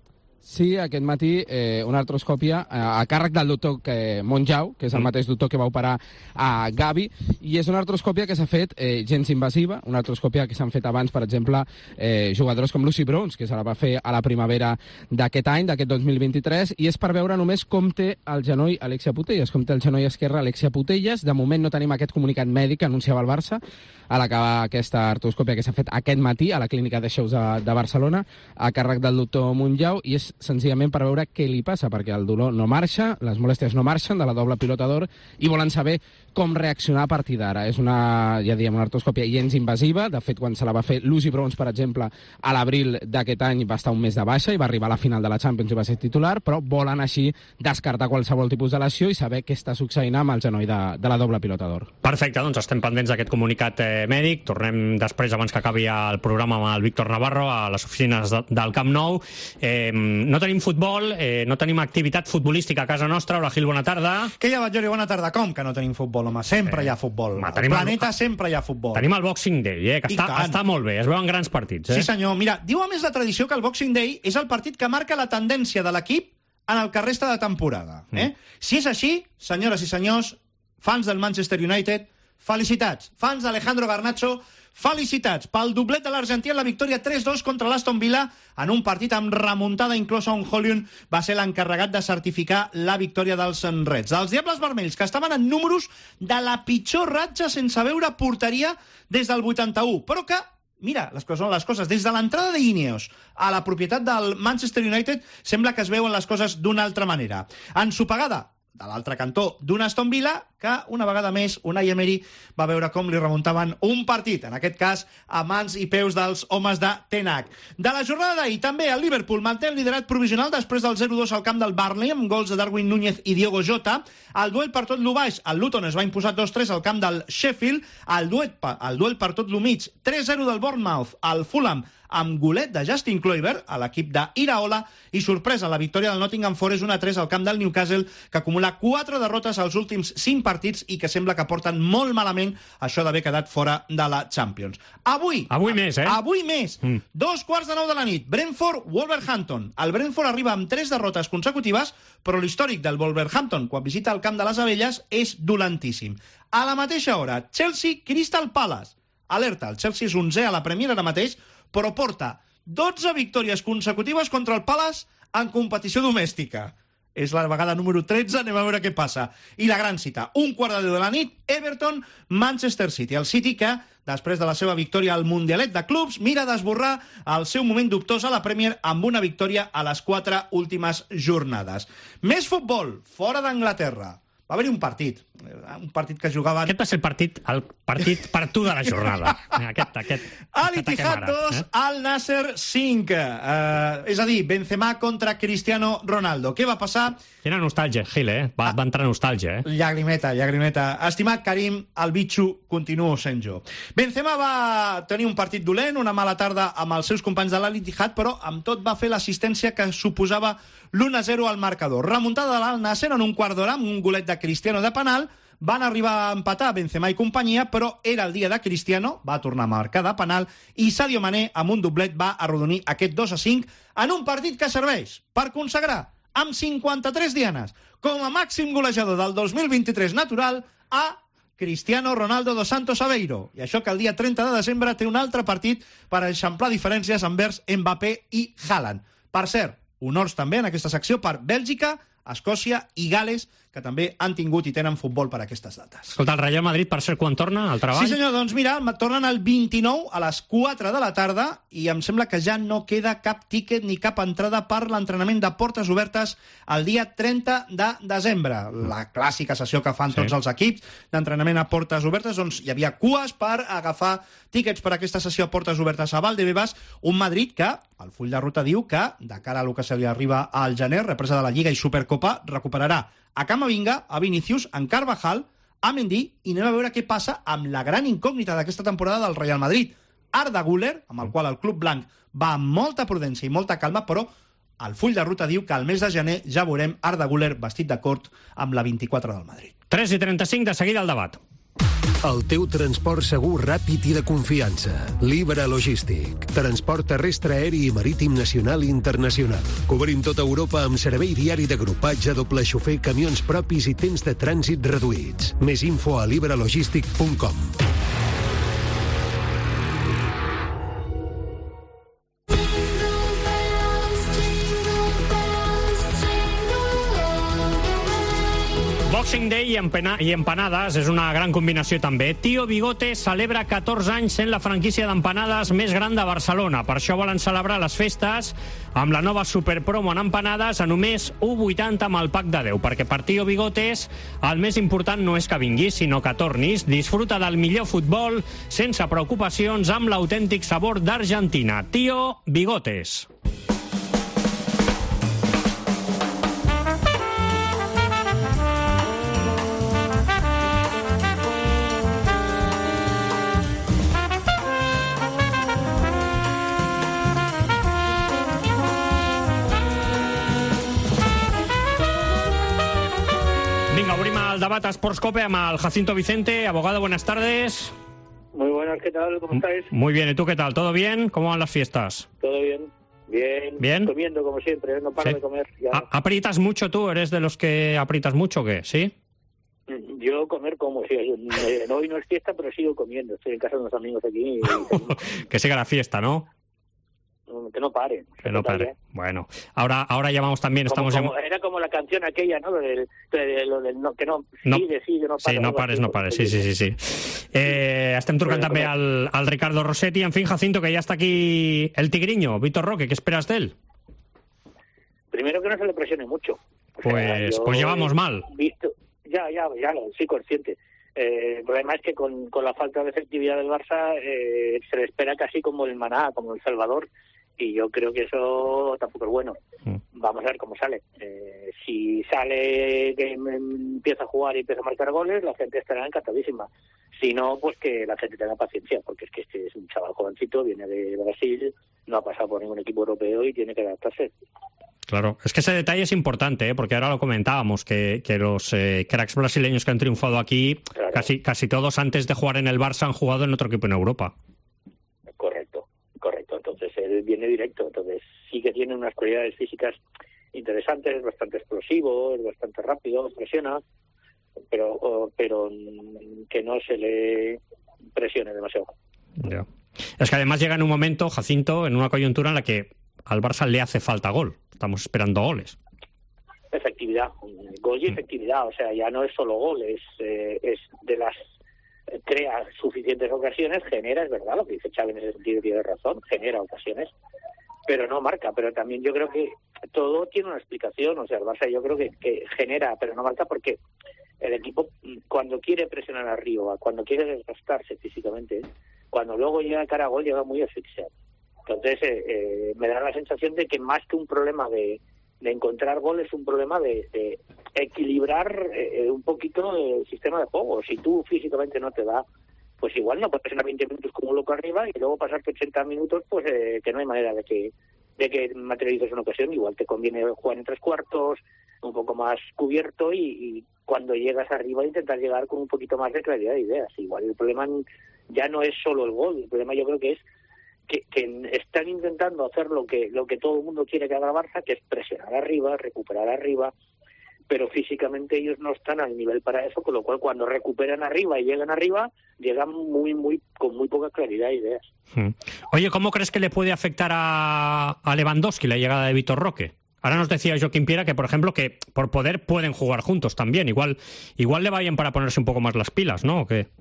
Sí, aquest matí eh, una artroscòpia eh, a càrrec del doctor eh, Monjau, que és el mateix doctor que va operar a Gavi, i és una artroscòpia que s'ha fet eh, gens invasiva, una artroscòpia que s'han fet abans, per exemple, eh, jugadors com Lucy Bronze, que se la va fer a la primavera d'aquest any, d'aquest dos mil vint-i-tres, i és per veure només com té el genoll Alexia Putellas, com té el genoll esquerre Alexia Putellas. De moment no tenim aquest comunicat mèdic que anunciava el Barça a l'acabar aquesta artroscòpia que s'ha fet aquest matí a la clínica de Xeus de, de Barcelona, a càrrec del doctor Monjau, i és senzillament per veure què li passa, perquè el dolor no marxa, les molèsties no marxen de la doble pilota d'or, i volen saber com reaccionar a partir d'ara. És una, ja diem, una artroscòpia gens invasiva. De fet, quan se la va fer Lucy Bronze, per exemple, a l'abril d'aquest any va estar un mes de baixa i va arribar a la final de la Champions i va ser titular, però volen així descartar qualsevol tipus de lesió i saber què està succeint amb el genoll de, de la doble pilota d'or. Perfecte, doncs estem pendents d'aquest comunicat eh, mèdic. Tornem després, abans que acabi el programa, amb el Víctor Navarro a les oficines de, del Camp Nou. Eh, no tenim futbol, eh, no tenim activitat futbolística a casa nostra. Hola, Gil, bona tarda. Què hi ha, Batllori? Bona tarda. Com que no tenim futbol, home? Sempre eh, hi ha futbol. Al planeta el... sempre hi ha futbol. Tenim el Boxing Day, eh, que està, està molt bé. Es veuen grans partits. Eh? Sí, senyor. Mira, diu a més la tradició que el Boxing Day és el partit que marca la tendència de l'equip en el que resta de temporada. Eh? Mm. Si és així, senyores i senyors, fans del Manchester United, felicitats. Fans d'Alejandro Garnacho, felicitats pel doblet de l'Argentí en la victòria tres dos contra l'Aston Villa en un partit amb remuntada, inclosa on Hollywood va ser l'encarregat de certificar la victòria dels Reds. Els Diables Vermells, que estaven en números de la pitjor ratxa sense veure porteria des del vuitanta-u, però que, mira, les coses són les coses. Des de l'entrada d'Ineos a la propietat del Manchester United sembla que es veuen les coses d'una altra manera. Ensopegada de l'altre cantó d'un Aston Villa que, una vegada més, Unai Emery va veure com li remuntaven un partit, en aquest cas a mans i peus dels homes de Ten Hag. De la jornada d'ahir, també el Liverpool manté el liderat provisional després del zero dos al camp del Burnley, amb gols de Darwin Núñez i Diogo Jota. El duel per tot lo baix, el Luton es va imposar dos tres al camp del Sheffield. El duel, el duel per tot lo mig, tres zero del Bournemouth al Fulham, amb golet de Justin Kluivert a l'equip d'Iraola, i sorpresa, la victòria del Nottingham Forest un a tres al camp del Newcastle, que acumula quatre derrotes als últims cinc partits i que sembla que porten molt malament això d'haver quedat fora de la Champions. Avui, avui més, eh? Avui més, mm. dos quarts de nou de la nit, Brentford-Wolverhampton. El Brentford arriba amb tres derrotes consecutives, però l'històric del Wolverhampton quan visita el camp de les Abelles és dolentíssim. A la mateixa hora, Chelsea-Crystal Palace. Alerta, el Chelsea és onzè a la Premier ara mateix, però porta dotze victòries consecutives contra el Palace en competició domèstica. És la vegada número tretze, anem a veure què passa. I la gran cita, un quart de deu de la nit, Everton-Manchester City. El City que, després de la seva victòria al Mundialet de Clubs, mira d'esborrar el seu moment dubtós a la Premier amb una victòria a les quatre últimes jornades. Més futbol, fora d'Anglaterra. Va haver-hi un partit, un partit que jugaven... Aquest va ser el partit, el partit per tu de la jornada. Aquest, aquest... Al-Ittihad dos, eh? Al-Nasser cinc. Uh, és a dir, Benzema contra Cristiano Ronaldo. Què va passar? Quina nostàlgia, Gil, eh? Va, va entrar nostàlgia, eh? Llagrimeta, llagrimeta. Estimat Karim, el bitxo continuo sent jo. Benzema va tenir un partit dolent, una mala tarda amb els seus companys de l'Al-Ittihad, però amb tot va fer l'assistència que suposava l'u a zero al marcador. Remuntada de l'Al-Nasser en un quart d'hora amb un golet de Cristiano de penal. Van arribar a empatar Benzema i companyia, però era el dia de Cristiano, va tornar a marcar de penal, i Sadio Mané, amb un doblet, va arrodonir aquest dos a cinc en un partit que serveix per consagrar amb cinquanta-tres dianes com a màxim golejador del dos mil vint-i-tres natural a Cristiano Ronaldo dos Santos Aveiro. I això que el dia trenta de desembre té un altre partit per eixamplar diferències envers Mbappé i Haaland. Per cert, honors també en aquesta secció per Bèlgica, Escòcia i Gales, que també han tingut i tenen futbol per aquestes dates. Escolta, el Real Madrid, per ser quan torna al treball? Sí, senyor, doncs mira, tornen el vint-i-nou a les quatre de la tarda i em sembla que ja no queda cap tíquet ni cap entrada per l'entrenament de portes obertes el dia trenta de desembre. La clàssica sessió que fan sí. tots els equips d'entrenament a portes obertes, doncs hi havia cues per agafar tíquets per aquesta sessió a portes obertes a Valdebebas, un Madrid que, el full de ruta diu que, de cara a el que se li arriba al gener, represa de la Lliga i Supercopa, recuperarà a Camavinga, a Vinicius, en Carvajal, a Mendy i anem a veure què passa amb la gran incògnita d'aquesta temporada del Real Madrid, Arda Güler, amb el qual el club blanc va amb molta prudència i molta calma, però el full de ruta diu que al mes de gener ja veurem Arda Güler vestit d'acord amb la vint-i-quatre del Madrid. tres i trenta-cinc, de seguida el debat. El teu transport segur, ràpid i de confiança. Libra Logístic. Transport terrestre, aeri i marítim nacional i internacional. Cobrim tota Europa amb servei diari d'agrupatge, doble xofer, camions propis i temps de trànsit reduïts. Més info a libralogistic punt com. Boxing Day i, empena, i empanades és una gran combinació també. Tío Bigote celebra catorze anys sent la franquícia d'empanades més gran de Barcelona. Per això volen celebrar les festes amb la nova superpromo en empanades a només u coma vuitanta amb el pack de deu, perquè per Tío Bigotes el més important no és que vinguis, sinó que tornis. Disfruta del millor futbol sense preocupacions amb l'autèntic sabor d'Argentina. Tío Bigotes. El debat a Sports Cope amb el Jacinto Vicente. Abogado, buenas tardes. Muy buenas, ¿qué tal? ¿Cómo estáis? Muy bien, ¿y tú qué tal? ¿Todo bien? ¿Cómo van las fiestas? Todo bien, bien. ¿Bien? Comiendo como siempre, no paro ¿Sí? de comer. Ya. ¿Aprietas mucho tú? ¿Eres de los que aprietas mucho o qué? ¿Sí? Yo comer como si hoy no es fiesta, pero sigo comiendo. Estoy en casa de unos amigos aquí. Y... que siga la fiesta, ¿no? Que no pare. Que no pare. ¿Eh? Bueno, ahora ahora llamamos también, como, estamos como, en... Era como la canción aquella, ¿no? Lo del, de, lo del no, que no, no, sigue, sigue, no pares. Sí, no pares, no pares, sí, sí, sí. sí. Eh, estem trucant bueno, també com... al, al Ricardo Rossetti. En fin, Jacinto, que ya está aquí el tigriño, Víctor Roque, ¿qué esperas de él? Primero que no se le presione mucho. O pues, sea, pues llevamos mal. Visto, ya, ya, ya, soy consciente. Eh, el problema es que con, con la falta de efectividad del Barça eh, se le espera casi como el Maná, como el Salvador. Y yo creo que eso tampoco es bueno. Mm. Vamos a ver cómo sale. Eh, si sale que empieza a jugar y empieza a marcar goles, la gente estará encantadísima. Si no, pues que la gente tenga paciencia, porque es que este es un chaval jovencito, viene de Brasil, no ha pasado por ningún equipo europeo y tiene que adaptarse. Claro, es que ese detalle es importante, ¿eh? Porque ahora lo comentábamos, que, que los eh, cracks brasileños que han triunfado aquí, claro. casi, casi todos antes de jugar en el Barça han jugado en otro equipo en Europa. Correcto. Correcto, entonces él viene directo, entonces sí que tiene unas cualidades físicas interesantes, es bastante explosivo, es bastante rápido, presiona, pero pero que no se le presione demasiado. Ya. Es que además llega en un momento, Jacinto, en una coyuntura en la que al Barça le hace falta gol, estamos esperando goles. Efectividad, gol y efectividad, o sea, ya no es solo gol, es, eh, es de las crea suficientes ocasiones, genera, es verdad, lo que dice Xavi en ese sentido tiene razón, genera ocasiones, pero no marca. Pero también yo creo que todo tiene una explicación, o sea, el Barça yo creo que, que genera, pero no marca porque el equipo cuando quiere presionar arriba, cuando quiere desgastarse físicamente, cuando luego llega cara a gol llega muy asfixiado. Entonces eh, eh, me da la sensación de que más que un problema de, de encontrar gol es un problema de, de equilibrar eh, un poquito el sistema de juego. Si tú físicamente no te da, pues igual no puedes presionar veinte minutos como un loco arriba y luego pasarte ochenta minutos, pues eh, que no hay manera de que de que materialices una ocasión. Igual te conviene jugar en tres cuartos, un poco más cubierto y, y cuando llegas arriba intentar llegar con un poquito más de claridad de ideas. Igual el problema ya no es solo el gol, el problema yo creo que es que, que están intentando hacer lo que lo que todo el mundo quiere que haga Barça, que es presionar arriba, recuperar arriba, pero físicamente ellos no están al nivel para eso, con lo cual cuando recuperan arriba y llegan arriba, llegan muy muy con muy poca claridad de ideas. Hmm. Oye, ¿cómo crees que le puede afectar a, a Lewandowski la llegada de Víctor Roque? Ahora nos decía Joaquín Piera que, por ejemplo, que por poder pueden jugar juntos también. Igual igual le va bien para ponerse un poco más las pilas, ¿no? ¿O qué?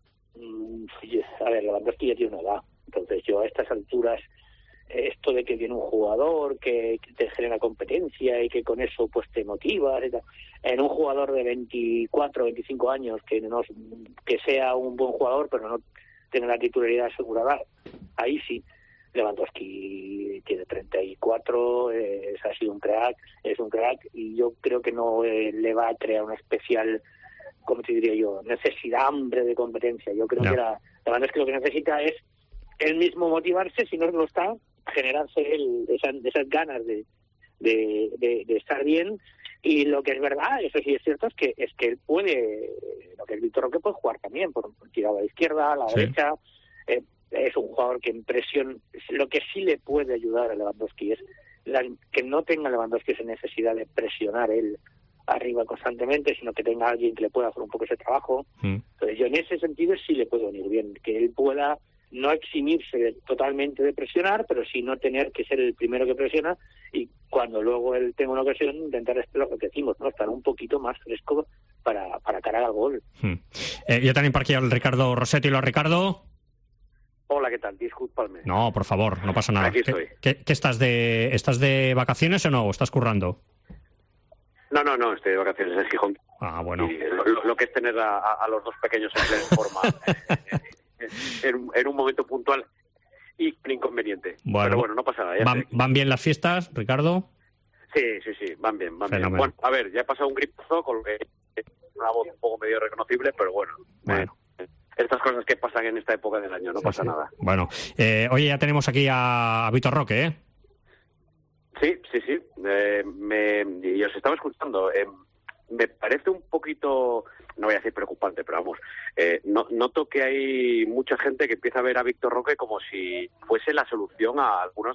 A ver, Lewandowski ya tiene una edad. Entonces yo a estas alturas, esto de que viene un jugador que, que te genera competencia y que con eso pues te motivas y tal, en un jugador de veinticuatro, veinticinco años que no que sea un buen jugador pero no tenga la titularidad asegurada, ahí sí. Lewandowski tiene treinta y cuatro, eh, ha sido un crack, es un crack y yo creo que no eh, le va a crear una especial como te diría yo, necesidad, hambre de competencia. Yo creo no. que la, la verdad es que lo que necesita es él mismo motivarse, si no lo está, generarse él esa, esas ganas de, de, de, de estar bien. Y lo que es verdad, eso sí es cierto, es que es que él puede, lo que es Víctor Roque puede jugar también, por, por tirado a la izquierda, a la sí. derecha. Eh, es un jugador que en presión, lo que sí le puede ayudar a Lewandowski es la, que no tenga Lewandowski esa necesidad de presionar él arriba constantemente, sino que tenga alguien que le pueda hacer un poco ese trabajo. Mm. Entonces yo en ese sentido sí le puedo venir bien, que él pueda no eximirse totalmente de presionar, pero sí no tener que ser el primero que presiona, y cuando luego él tenga una ocasión intentar lo que decimos, ¿no? Estar un poquito más fresco para, para cargar al gol. Mm. Eh, yo también parqué al Ricardo Rossetti. ¿Lo Ricardo? Hola, ¿qué tal? Discúlpame. No, por favor, no pasa nada. Aquí estoy. ¿Qué, qué, qué estás de estás de vacaciones o no? ¿O estás currando? No, no, no, estoy de vacaciones en Gijón. Ah, bueno. Y lo, lo que es tener a, a los dos pequeños en forma eh, en, en un momento puntual y un inconveniente. Bueno, pero bueno, no pasa nada. Ya ¿van, ¿Van bien las fiestas, Ricardo? Sí, sí, sí, van bien, van Fenómeno. bien. Bueno, a ver, ya he pasado un gripazo con lo que una voz un poco medio reconocible, pero bueno. Bueno. Eh, estas cosas que pasan en esta época del año, no sí, pasa sí. nada. Bueno, eh, oye, ya tenemos aquí a, a Víctor Roque, ¿eh? Sí, sí, sí. Eh, me, y os estaba escuchando. Eh, me parece un poquito, no voy a decir preocupante, pero vamos, eh, no, noto que hay mucha gente que empieza a ver a Víctor Roque como si fuese la solución a algunos.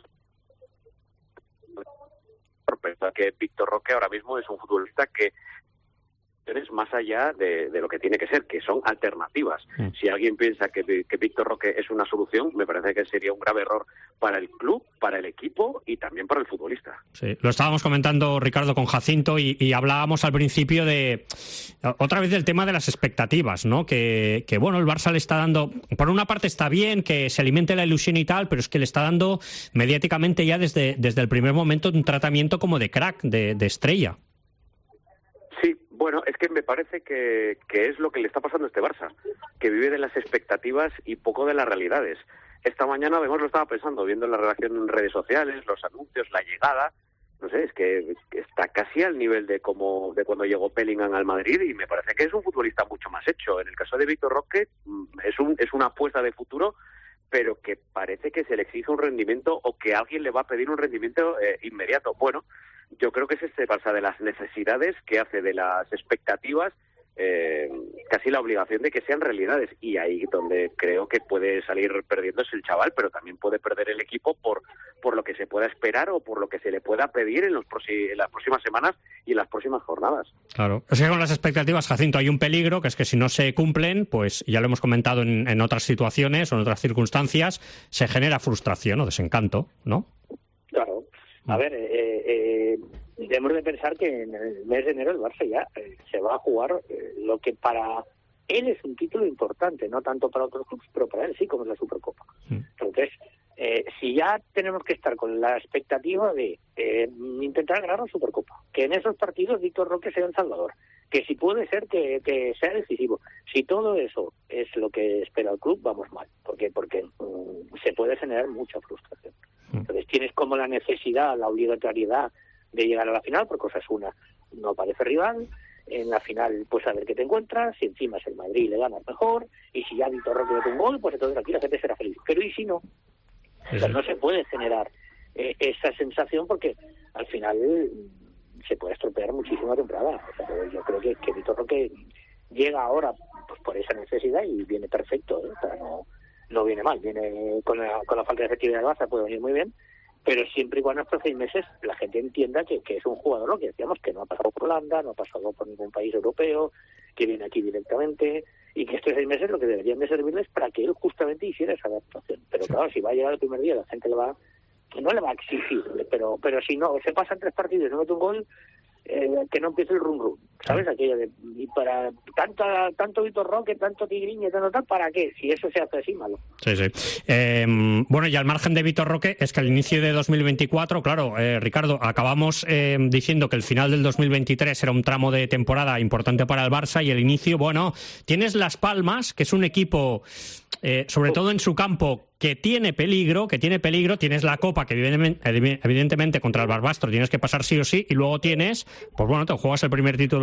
Que Víctor Roque ahora mismo es un futbolista que es más allá de, de lo que tiene que ser, que son alternativas. Mm. Si alguien piensa que, que Víctor Roque es una solución, me parece que sería un grave error para el club, para el equipo y también para el futbolista. Sí, lo estábamos comentando, Ricardo, con Jacinto y, y hablábamos al principio de, otra vez, del tema de las expectativas, ¿no? Que, que, bueno, el Barça le está dando, por una parte está bien que se alimente la ilusión y tal, pero es que le está dando mediáticamente ya desde, desde el primer momento un tratamiento como de crack, de, de estrella. Bueno, es que me parece que, que es lo que le está pasando a este Barça, que vive de las expectativas y poco de las realidades. Esta mañana, además, lo estaba pensando, viendo la relación en redes sociales, los anuncios, la llegada, no sé, es que está casi al nivel de como de cuando llegó Bellingham al Madrid, y me parece que es un futbolista mucho más hecho. En el caso de Víctor Roque, es, un, es una apuesta de futuro, pero que parece que se le exige un rendimiento o que alguien le va a pedir un rendimiento eh, inmediato. Bueno, yo creo que es este Barça de las necesidades que hace de las expectativas eh, casi la obligación de que sean realidades, y ahí donde creo que puede salir perdiendo es el chaval, pero también puede perder el equipo por por lo que se pueda esperar o por lo que se le pueda pedir en, los prosi- en las próximas semanas y en las próximas jornadas. Claro, es que con las expectativas, Jacinto, hay un peligro, que es que si no se cumplen, pues ya lo hemos comentado en, en otras situaciones o en otras circunstancias, se genera frustración o desencanto, ¿no? Claro. A ver, eh, eh, debemos de pensar que en el mes de enero el Barça ya eh, se va a jugar eh, lo que para él es un título importante, no tanto para otros clubes, pero para él sí, como es la Supercopa. Mm. Entonces, eh, si ya tenemos que estar con la expectativa de eh, intentar ganar la Supercopa, que en esos partidos Víctor Roque sea el salvador, que si puede ser que, que sea decisivo, si todo eso es lo que espera el club, vamos mal. ¿Por qué? Porque um, se puede generar mucha frustración. Entonces tienes como la necesidad, la obligatoriedad de llegar a la final, porque Osasuna no parece rival. En la final, pues a ver qué te encuentras. Si encima es el Madrid y le ganas mejor, y si ya Víctor Roque mete un gol, pues entonces aquí la gente será feliz. Pero ¿y si no? O sea, no se puede generar eh, esa sensación, porque al final se puede estropear muchísimo la temporada. O sea, yo creo que, que Víctor Roque llega ahora pues por esa necesidad y viene perfecto, ¿eh? O sea, no, no viene mal, viene con la, con la falta de efectividad del Barça, puede venir muy bien, pero siempre y cuando estos seis meses la gente entienda que, que es un jugador, lo que decíamos, que no ha pasado por Holanda, no ha pasado por ningún país europeo, que viene aquí directamente, y que estos seis meses lo que deberían de servirles para que él justamente hiciera esa adaptación. Pero claro, si va a llegar el primer día, la gente le va, no le va a exigir, pero pero si no, se pasan tres partidos y no mete un gol, eh, que no empiece el rum rum, ¿sabes? Aquello de, y para tanta, tanto Víctor Roque, tanto Tigriño, tanto tal, ¿para qué? Si eso se hace así, malo. Sí, sí. Eh, bueno, y al margen de Víctor Roque, es que al inicio de dos mil veinticuatro, claro, eh, Ricardo, acabamos eh, diciendo que el final del dos mil veintitrés era un tramo de temporada importante para el Barça, y el inicio, bueno, tienes Las Palmas, que es un equipo, eh, sobre todo en su campo, que tiene peligro, que tiene peligro, tienes la Copa, que evidentemente contra el Barbastro tienes que pasar sí o sí, y luego tienes, pues bueno, te juegas el primer título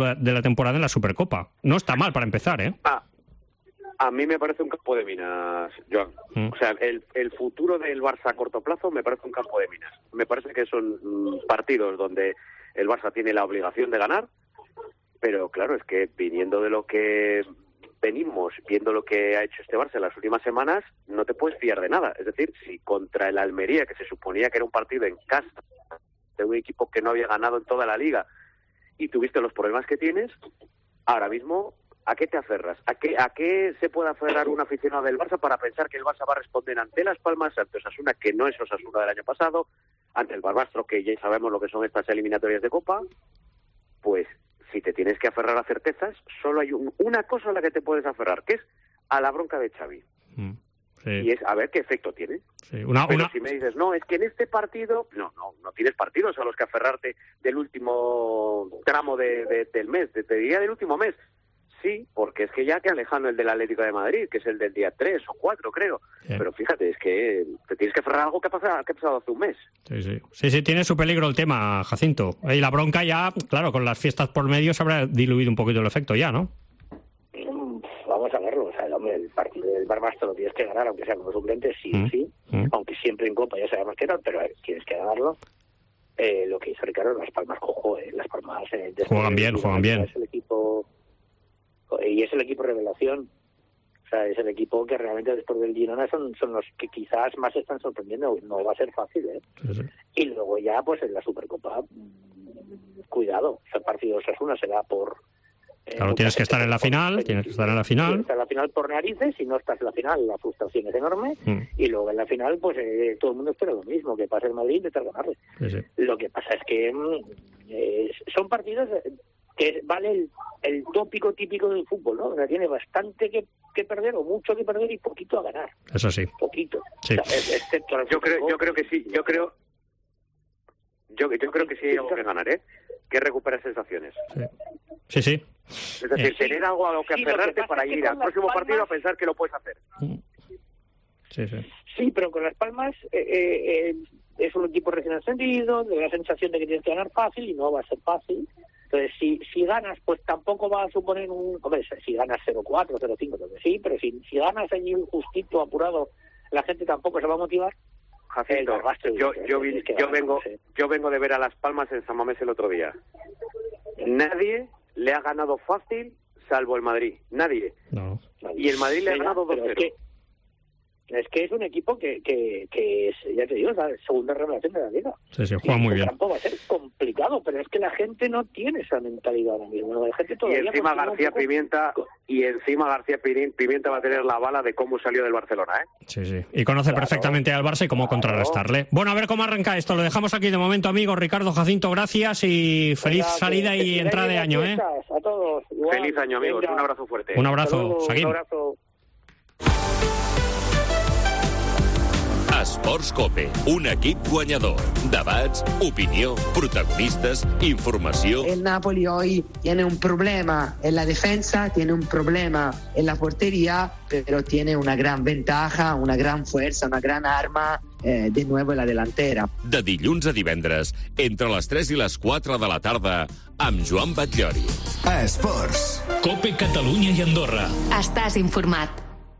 la, de la temporada en la Supercopa. No está mal para empezar, ¿eh? Ah, a mí me parece un campo de minas, Joan. Mm. O sea, el, el futuro del Barça a corto plazo me parece un campo de minas. Me parece que son mm, partidos donde el Barça tiene la obligación de ganar, pero claro, es que viniendo de lo que venimos, viendo lo que ha hecho este Barça en las últimas semanas, no te puedes fiar de nada. Es decir, si contra el Almería, que se suponía que era un partido en casa, de un equipo que no había ganado en toda la liga, y tuviste los problemas que tienes, ahora mismo, ¿a qué te aferras? ¿A qué, a qué se puede aferrar un aficionado del Barça para pensar que el Barça va a responder ante Las Palmas, ante Osasuna, que no es Osasuna del año pasado, ante el Barbastro, que ya sabemos lo que son estas eliminatorias de Copa? Pues si te tienes que aferrar a certezas, solo hay un, una cosa a la que te puedes aferrar, que es a la bronca de Xavi. Mm, sí. Y es a ver qué efecto tiene. Sí, una, Pero una... si me dices, no, es que en este partido... No, no, no tienes partidos a los que aferrarte del último tramo de, de, del mes, te, te diría del último mes. Sí, porque es que ya queda lejano el del Atlético de Madrid, que es el del día tres o cuatro, creo. Sí. Pero fíjate, es que te tienes que aferrar a algo que ha pasado, que ha pasado hace un mes. Sí, sí. Sí, sí, tiene su peligro el tema, Jacinto. Y la bronca ya, claro, con las fiestas por medio se habrá diluido un poquito el efecto ya, ¿no? Vamos a verlo. O sea, el, hombre, el partido del Barbastro lo tienes que ganar, aunque sea como suplente, sí mm. sí. Mm. Aunque siempre en Copa ya sabemos que tal, pero tienes que ganarlo. Eh, lo que hizo Ricardo, Las Palmas, cojo, eh, Las Palmas... Eh, juegan bien, juegan bien. Es el equipo... Y es el equipo revelación. O sea, es el equipo que realmente después del Girona son, son los que quizás más están sorprendiendo. No va a ser fácil, ¿eh? Sí, sí. Y luego ya, pues en la Supercopa, cuidado. O sea, el partido de Osasuna será por... Eh, claro, tienes que estar en la final, por, tienes que estar en la final. Estar en la final por narices, si no estás en la final, la frustración es enorme. Mm. Y luego en la final, pues eh, todo el mundo espera lo mismo, que pase el Madrid y intentar ganarle. Sí, sí. Lo que pasa es que eh, son partidos... que vale el, el tópico típico del fútbol, ¿no? O sea, tiene bastante que, que perder o mucho que perder y poquito a ganar. Eso sí. Poquito. Sí. O sea, excepto yo creo, yo creo que sí. Yo creo, yo, yo creo que sí hay algo que ganar, ¿eh? Que recuperar sensaciones. Sí, sí. sí. Es decir, eh. tener algo a lo que aferrarte sí, para ir al próximo Palmas... partido a pensar que lo puedes hacer. Sí, sí. Sí, pero con Las Palmas eh, eh, eh, es un equipo recién ascendido, de la sensación de que tienes que ganar fácil y no va a ser fácil. Entonces, si, si ganas, pues tampoco va a suponer un... Hombre, si ganas cero cuatro, cero cinco, entonces sí, pero si, si ganas allí un justito, apurado, la gente tampoco se va a motivar. Jacinto, yo, yo, vi, yo, ganar, vengo, sí. yo vengo de ver a Las Palmas en San Mamés el otro día. Nadie le ha ganado fácil, salvo el Madrid. Nadie. No. Y el Madrid le ha ganado dos cero. Es que es un equipo que, que, que es, ya te digo, es la segunda revelación de la liga. Sí, sí, juega muy bien. Tampoco va a ser complicado, pero es que la gente no tiene esa mentalidad ahora mismo. La gente y encima García poco... Pimienta y encima García Pimienta va a tener la bala de cómo salió del Barcelona, ¿eh? Sí, sí. Y conoce claro, perfectamente al Barça y cómo claro. contrarrestarle. Bueno, a ver cómo arranca esto. Lo dejamos aquí de momento, amigos. Ricardo, Jacinto, gracias y feliz Venga, salida que, y que entrada de año, ¿eh? A todos. Igual. Feliz año, amigos. Venga. Un abrazo fuerte. Un abrazo. Seguim. Un abrazo. Esports Cope, un equip guanyador. Debats, opinió, protagonistas, informació... El Napoli hoy tiene un problema en la defensa, tiene un problema en la portería, pero tiene una gran ventaja, una gran fuerza, una gran arma eh, de nuevo en la delantera. De dilluns a divendres, entre les tres i les quatre de la tarda, amb Joan Batllori. Esports. Cope Catalunya i Andorra. Estàs informat.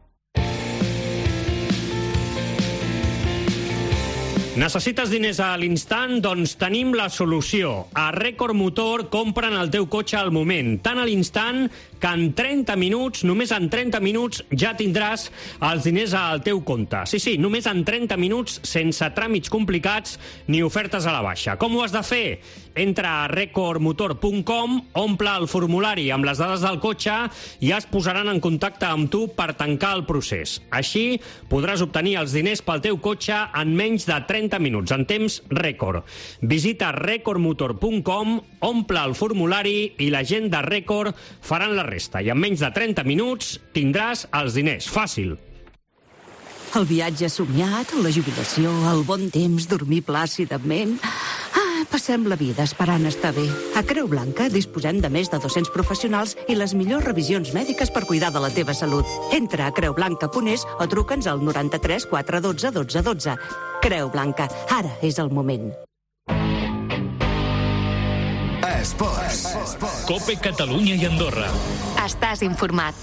Necessites diners a l'instant? Doncs tenim la solució. A Record Motor compren el teu cotxe al moment, tan a l'instant que en trenta minuts, només en trenta minuts, ja tindràs els diners al teu compte. Sí, sí, només en trenta minuts, sense tràmits complicats ni ofertes a la baixa. Com ho has de fer? Entra a record motor punt com, omple el formulari amb les dades del cotxe i es posaran en contacte amb tu per tancar el procés. Així podràs obtenir els diners pel teu cotxe en menys de trenta minuts, en temps rècord. Visita record motor punt com, omple el formulari i la gent de Record faran la resta. I en menys de trenta minuts tindràs els diners. Fàcil. El viatge somiat, la jubilació, el bon temps, dormir plàcidament... Ah, passem la vida esperant estar bé. A Creu Blanca disposem de més de dos-cents professionals i les millors revisions mèdiques per cuidar de la teva salut. Entra a creu blanca punt es o truca'ns al noranta-tres quatre dotze dotze dotze. Creu Blanca, ara és el moment. Esports. Cope Catalunya i Andorra. Estàs informat.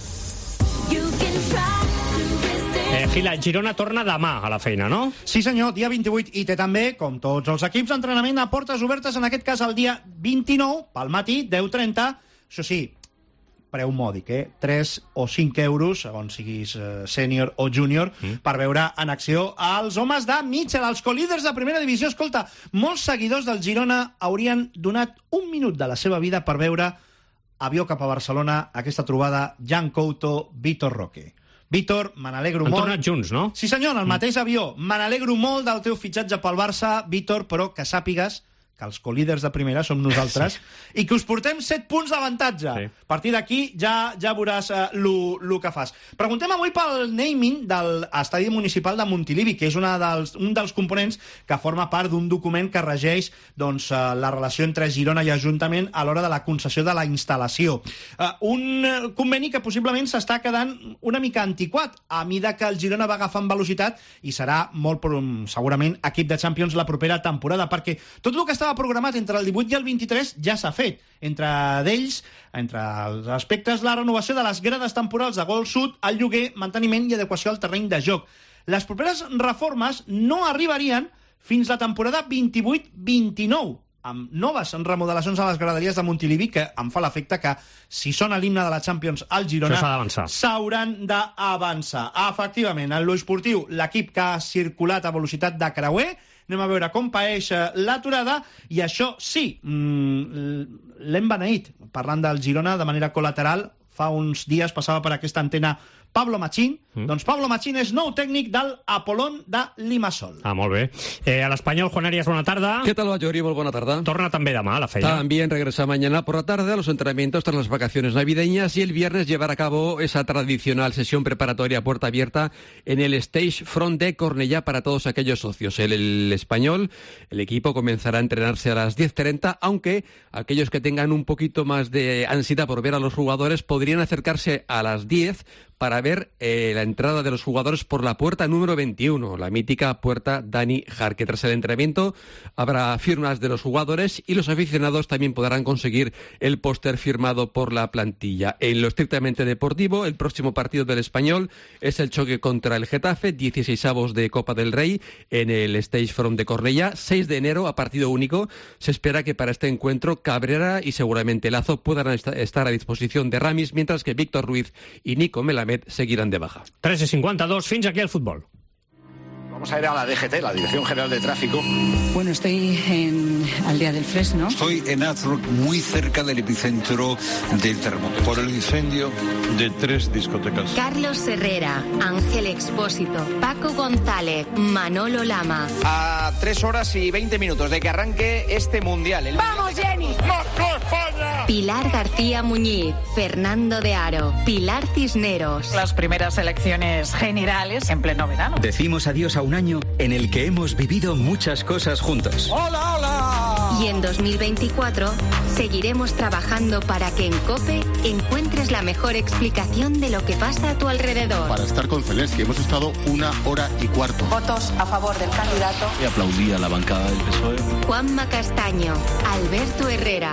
Eh, Gila, Girona torna demà a la feina, no? Sí, senyor, dia vint-i-vuit, i té també, com tots els equips d'entrenament, a portes obertes, en aquest cas el dia vint-i-nou, pel matí, deu trenta, això sí, preu mòdic, eh? tres o cinc euros, segons siguis eh, sènior o júnior, mm. per veure en acció els homes de Mitchell, els colíders de primera divisió. Escolta, molts seguidors del Girona haurien donat un minut de la seva vida per veure avió cap a Barcelona, aquesta trobada Jan Couto, Vitor Roque. Víctor, me n'alegro molt. Han tornat junts, no? Sí, senyor, en el mateix avió. Me n'alegro molt del teu fitxatge pel Barça, Víctor, però que sàpigues que els colíders de primera som nosaltres, sí. i que us portem set punts d'avantatge. Sí. A partir d'aquí ja ja veuràs eh, el que fas. Preguntem avui pel naming de l'estadi municipal de Montilivi, que és una dels, un dels components que forma part d'un document que regeix doncs, eh, la relació entre Girona i Ajuntament a l'hora de la concessió de la instal·lació. Eh, un conveni que possiblement s'està quedant una mica antiquat, a mida que el Girona va agafant velocitat i serà molt, segurament, equip de Champions la propera temporada, perquè tot el que estava programat entre el divuit i el vint-i-tres ja s'ha fet. Entre d'ells, entre els aspectes, la renovació de les grades temporals de Gol Sud, el lloguer, manteniment i adequació al terreny de joc. Les properes reformes no arribarien fins la temporada vint-i-vuit vint-i-nou, amb noves remodelacions a les graderies de Montilivi, que em fa l'efecte que, si són a l'himne de la Champions al Girona, s'hauran d'avançar. Efectivament, en l'esportiu, l'equip que ha circulat a velocitat de creuer, anem a veure com paeix l'aturada, i això sí, l'hem beneït. Parlant del Girona de manera col·lateral, fa uns dies passava per aquesta antena Pablo Machín. Mm. Doncs Pablo Machín és nou tècnic del Apolón de Limassol. Ah, molt bé. Eh, a l'Espanyol, Juan Arias, buena tarda. ¿Qué tal, Bayori? Muy buena tarde. Torna també demà a la feina. También regresa mañana por la tarde a los entrenamientos tras las vacaciones navideñas, y el viernes llevará a cabo esa tradicional sesión preparatoria a puerta abierta en el Stage Front de Cornellá para todos aquellos socios. El, el Español, el equipo comenzará a entrenarse a las diez treinta, aunque aquellos que tengan un poquito más de ansiedad por ver a los jugadores podrían acercarse a las diez para ver eh, la entrada de los jugadores por la puerta número veintiuno, la mítica puerta Dani Jarque. Tras el entrenamiento habrá firmas de los jugadores y los aficionados también podrán conseguir el póster firmado por la plantilla. En lo estrictamente deportivo, el próximo partido del Español es el choque contra el Getafe, dieciseisavos de Copa del Rey, en el Stage Front de Cornellá, seis de enero, a partido único. Se espera que para este encuentro Cabrera y seguramente Lazo puedan estar a disposición de Ramis, mientras que Víctor Ruiz y Nico Melamed seguirán de baja. tres i cinquanta-dos, fins aquí el futbol. Vamos a ir a la D G T, la Dirección General de Tráfico. Bueno, estoy en Aldea del Fresno. Estoy en Azrock, muy cerca del epicentro del terremoto, por el incendio de tres discotecas. Carlos Herrera, Ángel Expósito, Paco González, Manolo Lama. A tres horas y veinte minutos de que arranque este mundial. El... ¡Vamos, Jenny! ¡Marco España! Pilar García Muñiz, Fernando de Aro, Pilar Cisneros. Las primeras elecciones generales en pleno verano. Decimos adiós a un año en el que hemos vivido muchas cosas juntos. ¡Hola, hola! Y en dos mil veinticuatro seguiremos trabajando para que en COPE encuentres la mejor explicación de lo que pasa a tu alrededor. Para estar con Zelensky hemos estado una hora y cuarto. Votos a favor del candidato. Y aplaudí a la bancada del P S O E. Juanma Castaño, Alberto Herrera.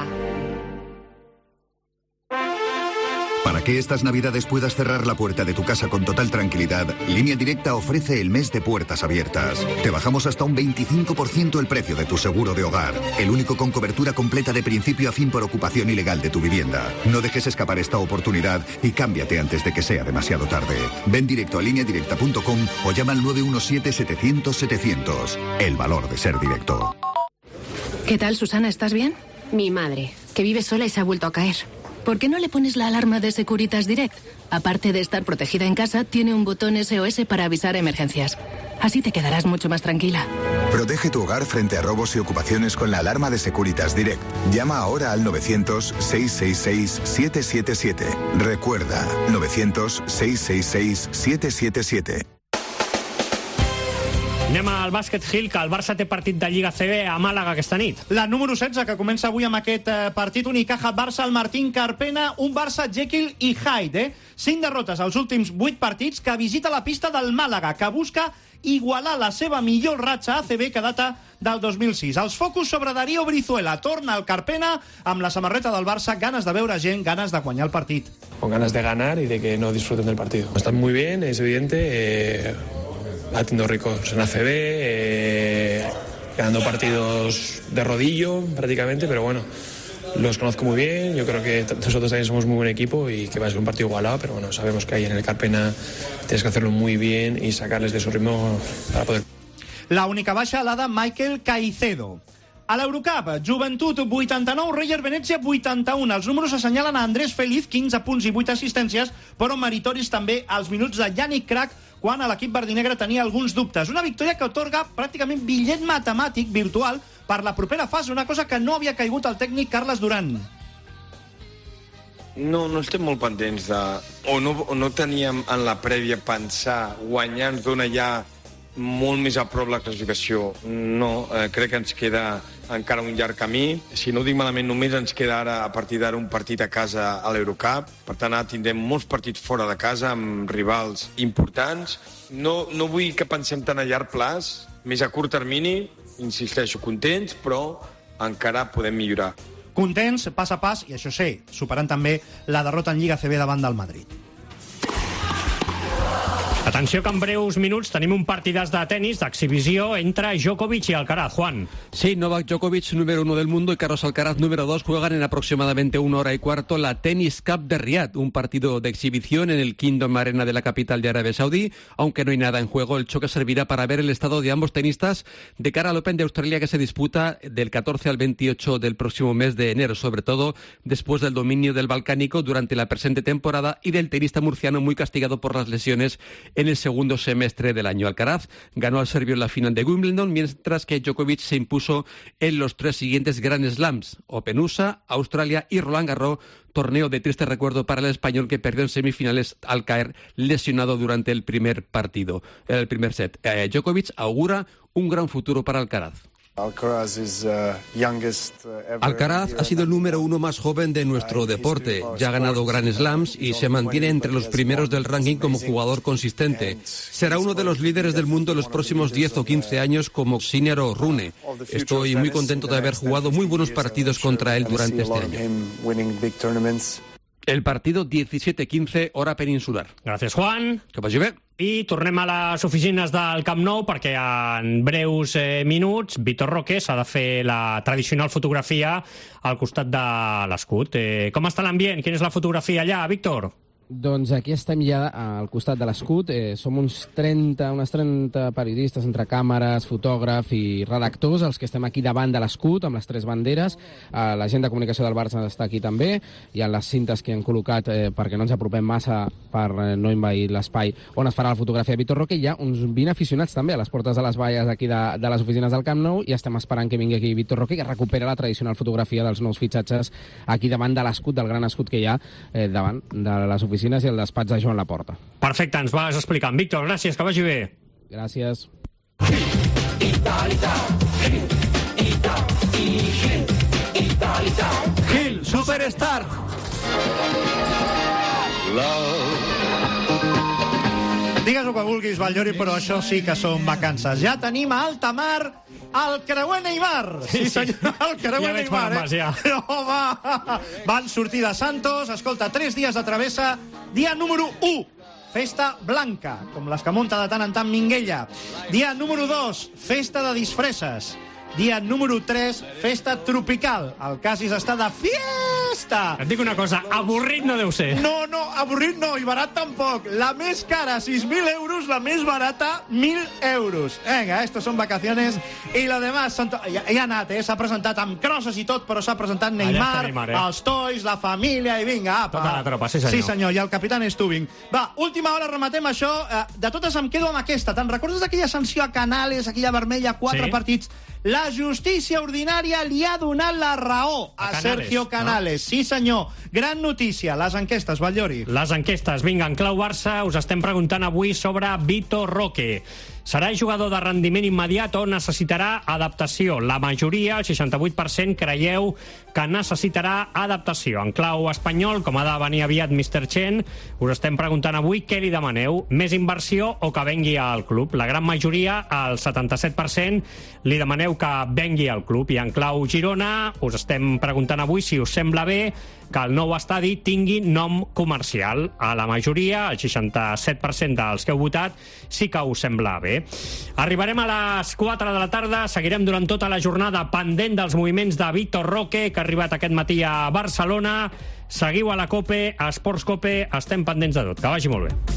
Para que estas Navidades puedas cerrar la puerta de tu casa con total tranquilidad, Línea Directa ofrece el mes de puertas abiertas. Te bajamos hasta un veinticinco por ciento el precio de tu seguro de hogar, el único con cobertura completa de principio a fin por ocupación ilegal de tu vivienda. No dejes escapar esta oportunidad y cámbiate antes de que sea demasiado tarde. Ven directo a línea directa punto com o llama al nueve uno siete, setecientos, setecientos. El valor de ser directo. ¿Qué tal, Susana? ¿Estás bien? Mi madre, que vive sola y se ha vuelto a caer. ¿Por qué no le pones la alarma de Securitas Direct? Aparte de estar protegida en casa, tiene un botón S O S para avisar emergencias. Así te quedarás mucho más tranquila. Protege tu hogar frente a robos y ocupaciones con la alarma de Securitas Direct. Llama ahora al novecientos, seiscientos sesenta y seis, setecientos setenta y siete. Recuerda, novecientos, seiscientos sesenta y seis, setecientos setenta y siete. Anem al bàsquet, Gil, que el Barça té partit de Lliga C B a Màlaga aquesta nit. La número setze, que comença avui amb aquest eh, partit Unicaja Barça, el Martín Carpena, un Barça Jekyll i Hyde, eh? Cinc derrotes als últims vuit partits, que visita la pista del Màlaga, que busca igualar la seva millor ratxa A C B, que data del dos mil sis. Els focus sobre Darío Brizuela. Torna al Carpena amb la samarreta del Barça, ganes de veure gent, ganes de guanyar el partit. Con ganas de ganar y de que no disfruten del partido. Están muy bien, es evidente. Eh, ha tenido récords en A C B, eh, ganando partidos de rodillo prácticamente, pero bueno, los conozco muy bien. Yo creo que nosotros también somos muy buen equipo y que va a ser un partido igualado, pero bueno, sabemos que ahí en el Carpena tienes que hacerlo muy bien y sacarles de su ritmo para poder... La única baixa, la de Michael Caicedo. A l'Eurocup, Joventut vuitanta-nou, Reyer Venezia vuitanta-un. Els números assenyalen a Andrés Feliz, quinze punts i vuit assistències, però meritoris també els minuts de Yannick Crac, quan a l'equip verdinegre tenia alguns dubtes. Una victòria que otorga pràcticament bitllet matemàtic virtual per la propera fase, una cosa que no havia caigut el tècnic Carles Duran. No, no estem molt pendents de... O no, o no teníem en la prèvia pensar guanyar ens dona ja molt més a prop la classificació. No, eh, crec que ens queda encara un llarg camí. Si no ho dic malament, només ens queda ara, a partir d'ara, un partit a casa a l'Eurocup. Per tant, ara tindrem molts partits fora de casa amb rivals importants. No, no vull que pensem tan a llarg plaç, més a curt termini, insisteixo, contents, però encara podem millorar. Contents, pas a pas, i això sí, superant també la derrota en Lliga A C B davant del Madrid. Atenció que en breus minuts tenim un partidàs de tenis d'exhibició entre Djokovic y Alcaraz. Juan. Sí, Novak Djokovic, número uno del mundo, y Carlos Alcaraz, número dos, juegan en aproximadamente una hora y cuarto la Tennis Cup de Riad, un partido de exhibición en el Kingdom Arena de la capital de Arabia Saudí. Aunque no hay nada en juego, el choque servirá para ver el estado de ambos tenistas de cara al Open de Australia, que se disputa del catorce al veintiocho del próximo mes de enero, sobre todo después del dominio del balcánico durante la presente temporada y del tenista murciano muy castigado por las lesiones en el segundo semestre del año. Alcaraz ganó al serbio en la final de Wimbledon, mientras que Djokovic se impuso en los tres siguientes Grand Slams: Open U S A, Australia y Roland Garros, torneo de triste recuerdo para el español que perdió en semifinales al caer lesionado durante el primer partido, el primer set. Eh, Djokovic augura un gran futuro para Alcaraz. Alcaraz ha sido el número uno más joven de nuestro deporte. Ya ha ganado Grand Slams y se mantiene entre los primeros del ranking como jugador consistente. Será uno de los líderes del mundo en los próximos diez o quince años como Sinner o Rune. Estoy muy contento de haber jugado muy buenos partidos contra él durante este año. El partido diecisiete quince, hora peninsular. Gràcies, Juan. Que vagi bé. I tornem a les oficines del Camp Nou perquè en breus eh, minuts Vitor Roque s'ha de fer la tradicional fotografia al costat de l'escut. Eh, com està l'ambient? Quina és la fotografia allà, Víctor? Doncs aquí estem ja al costat de l'escut. Eh, som uns trenta, unes trenta periodistes entre càmeres, fotògraf i redactors, els que estem aquí davant de l'escut, amb les tres banderes. Eh, la gent de comunicació del Barça està aquí també. Hi ha les cintes que han col·locat eh, perquè no ens apropem massa per eh, no invair l'espai on es farà la fotografia de Vitor Roque. Hi ha uns vint aficionats també a les portes de les valles aquí de, de les oficines del Camp Nou i estem esperant que vingui aquí Vitor Roque, que recupera la tradicional fotografia dels nous fitxatges aquí davant de l'escut, del gran escut que hi ha eh, davant de les oficines i el despatx de Joan Laporta. Perfecte, ens vas explicant. Víctor, gràcies, que vagi bé. Gràcies. Gil, Superstar. Digues el que vulguis, Valllori, però això sí que són vacances. Ja tenim a alta mar el creuer Neymar. Sí, senyor, el creuer ja Neymar. Más, ja. Eh? No, va. Van sortir de Santos, escolta, tres dies de travessa, dia número u. Festa blanca, com les que munta de tant en tant Minguella. Dia número dos, festa de disfresses. Dia número tres, festa tropical. El Casis està de fiesta. Et dic una cosa, avorrit no deu ser. No, no, avorrit no, i barat tampoc. La més cara, sis mil euros, la més barata, mil euros. Vinga, estos son vacaciones. I lo demás, son to... ja, ja ha anat, eh? S'ha presentat amb crosses i tot, però s'ha presentat Neymar, Neymar eh? els toys, la família, i vinga, apa. Tota la tropa, sí senyor. Sí senyor, i el capitán Stubing. Va, última hora, rematem això. De totes em quedo amb aquesta. Te'n recordes d'aquella sanció a Canales, aquella vermella, quatre sí. partits? La justícia ordinària li ha donat la raó a, a Canales, Sergio Canales. No? Sí, senyor. Gran notícia. Les enquestes, Valllori. Les enquestes. Vinga, en clau Barça us estem preguntant avui sobre Vitor Roque. Serà jugador de rendiment immediat o necessitarà adaptació? La majoria, el seixanta-vuit per cent, creieu que necessitarà adaptació. En clau espanyol, com ha de venir aviat mister Chen, us estem preguntant avui què li demaneu, més inversió o que vengui al club. La gran majoria, el setanta-set per cent, li demaneu que vengui al club. I en clau Girona, us estem preguntant avui si us sembla bé que el nou estadi tingui nom comercial. A la majoria, el seixanta-set per cent dels que heu votat, sí que us sembla bé. Arribarem a les quatre de la tarda, seguirem durant tota la jornada pendent dels moviments de Vitor Roque, que ha arribat aquest matí a Barcelona. Seguiu a la COPE, a Esports COPE, estem pendents de tot. Que vagi molt bé.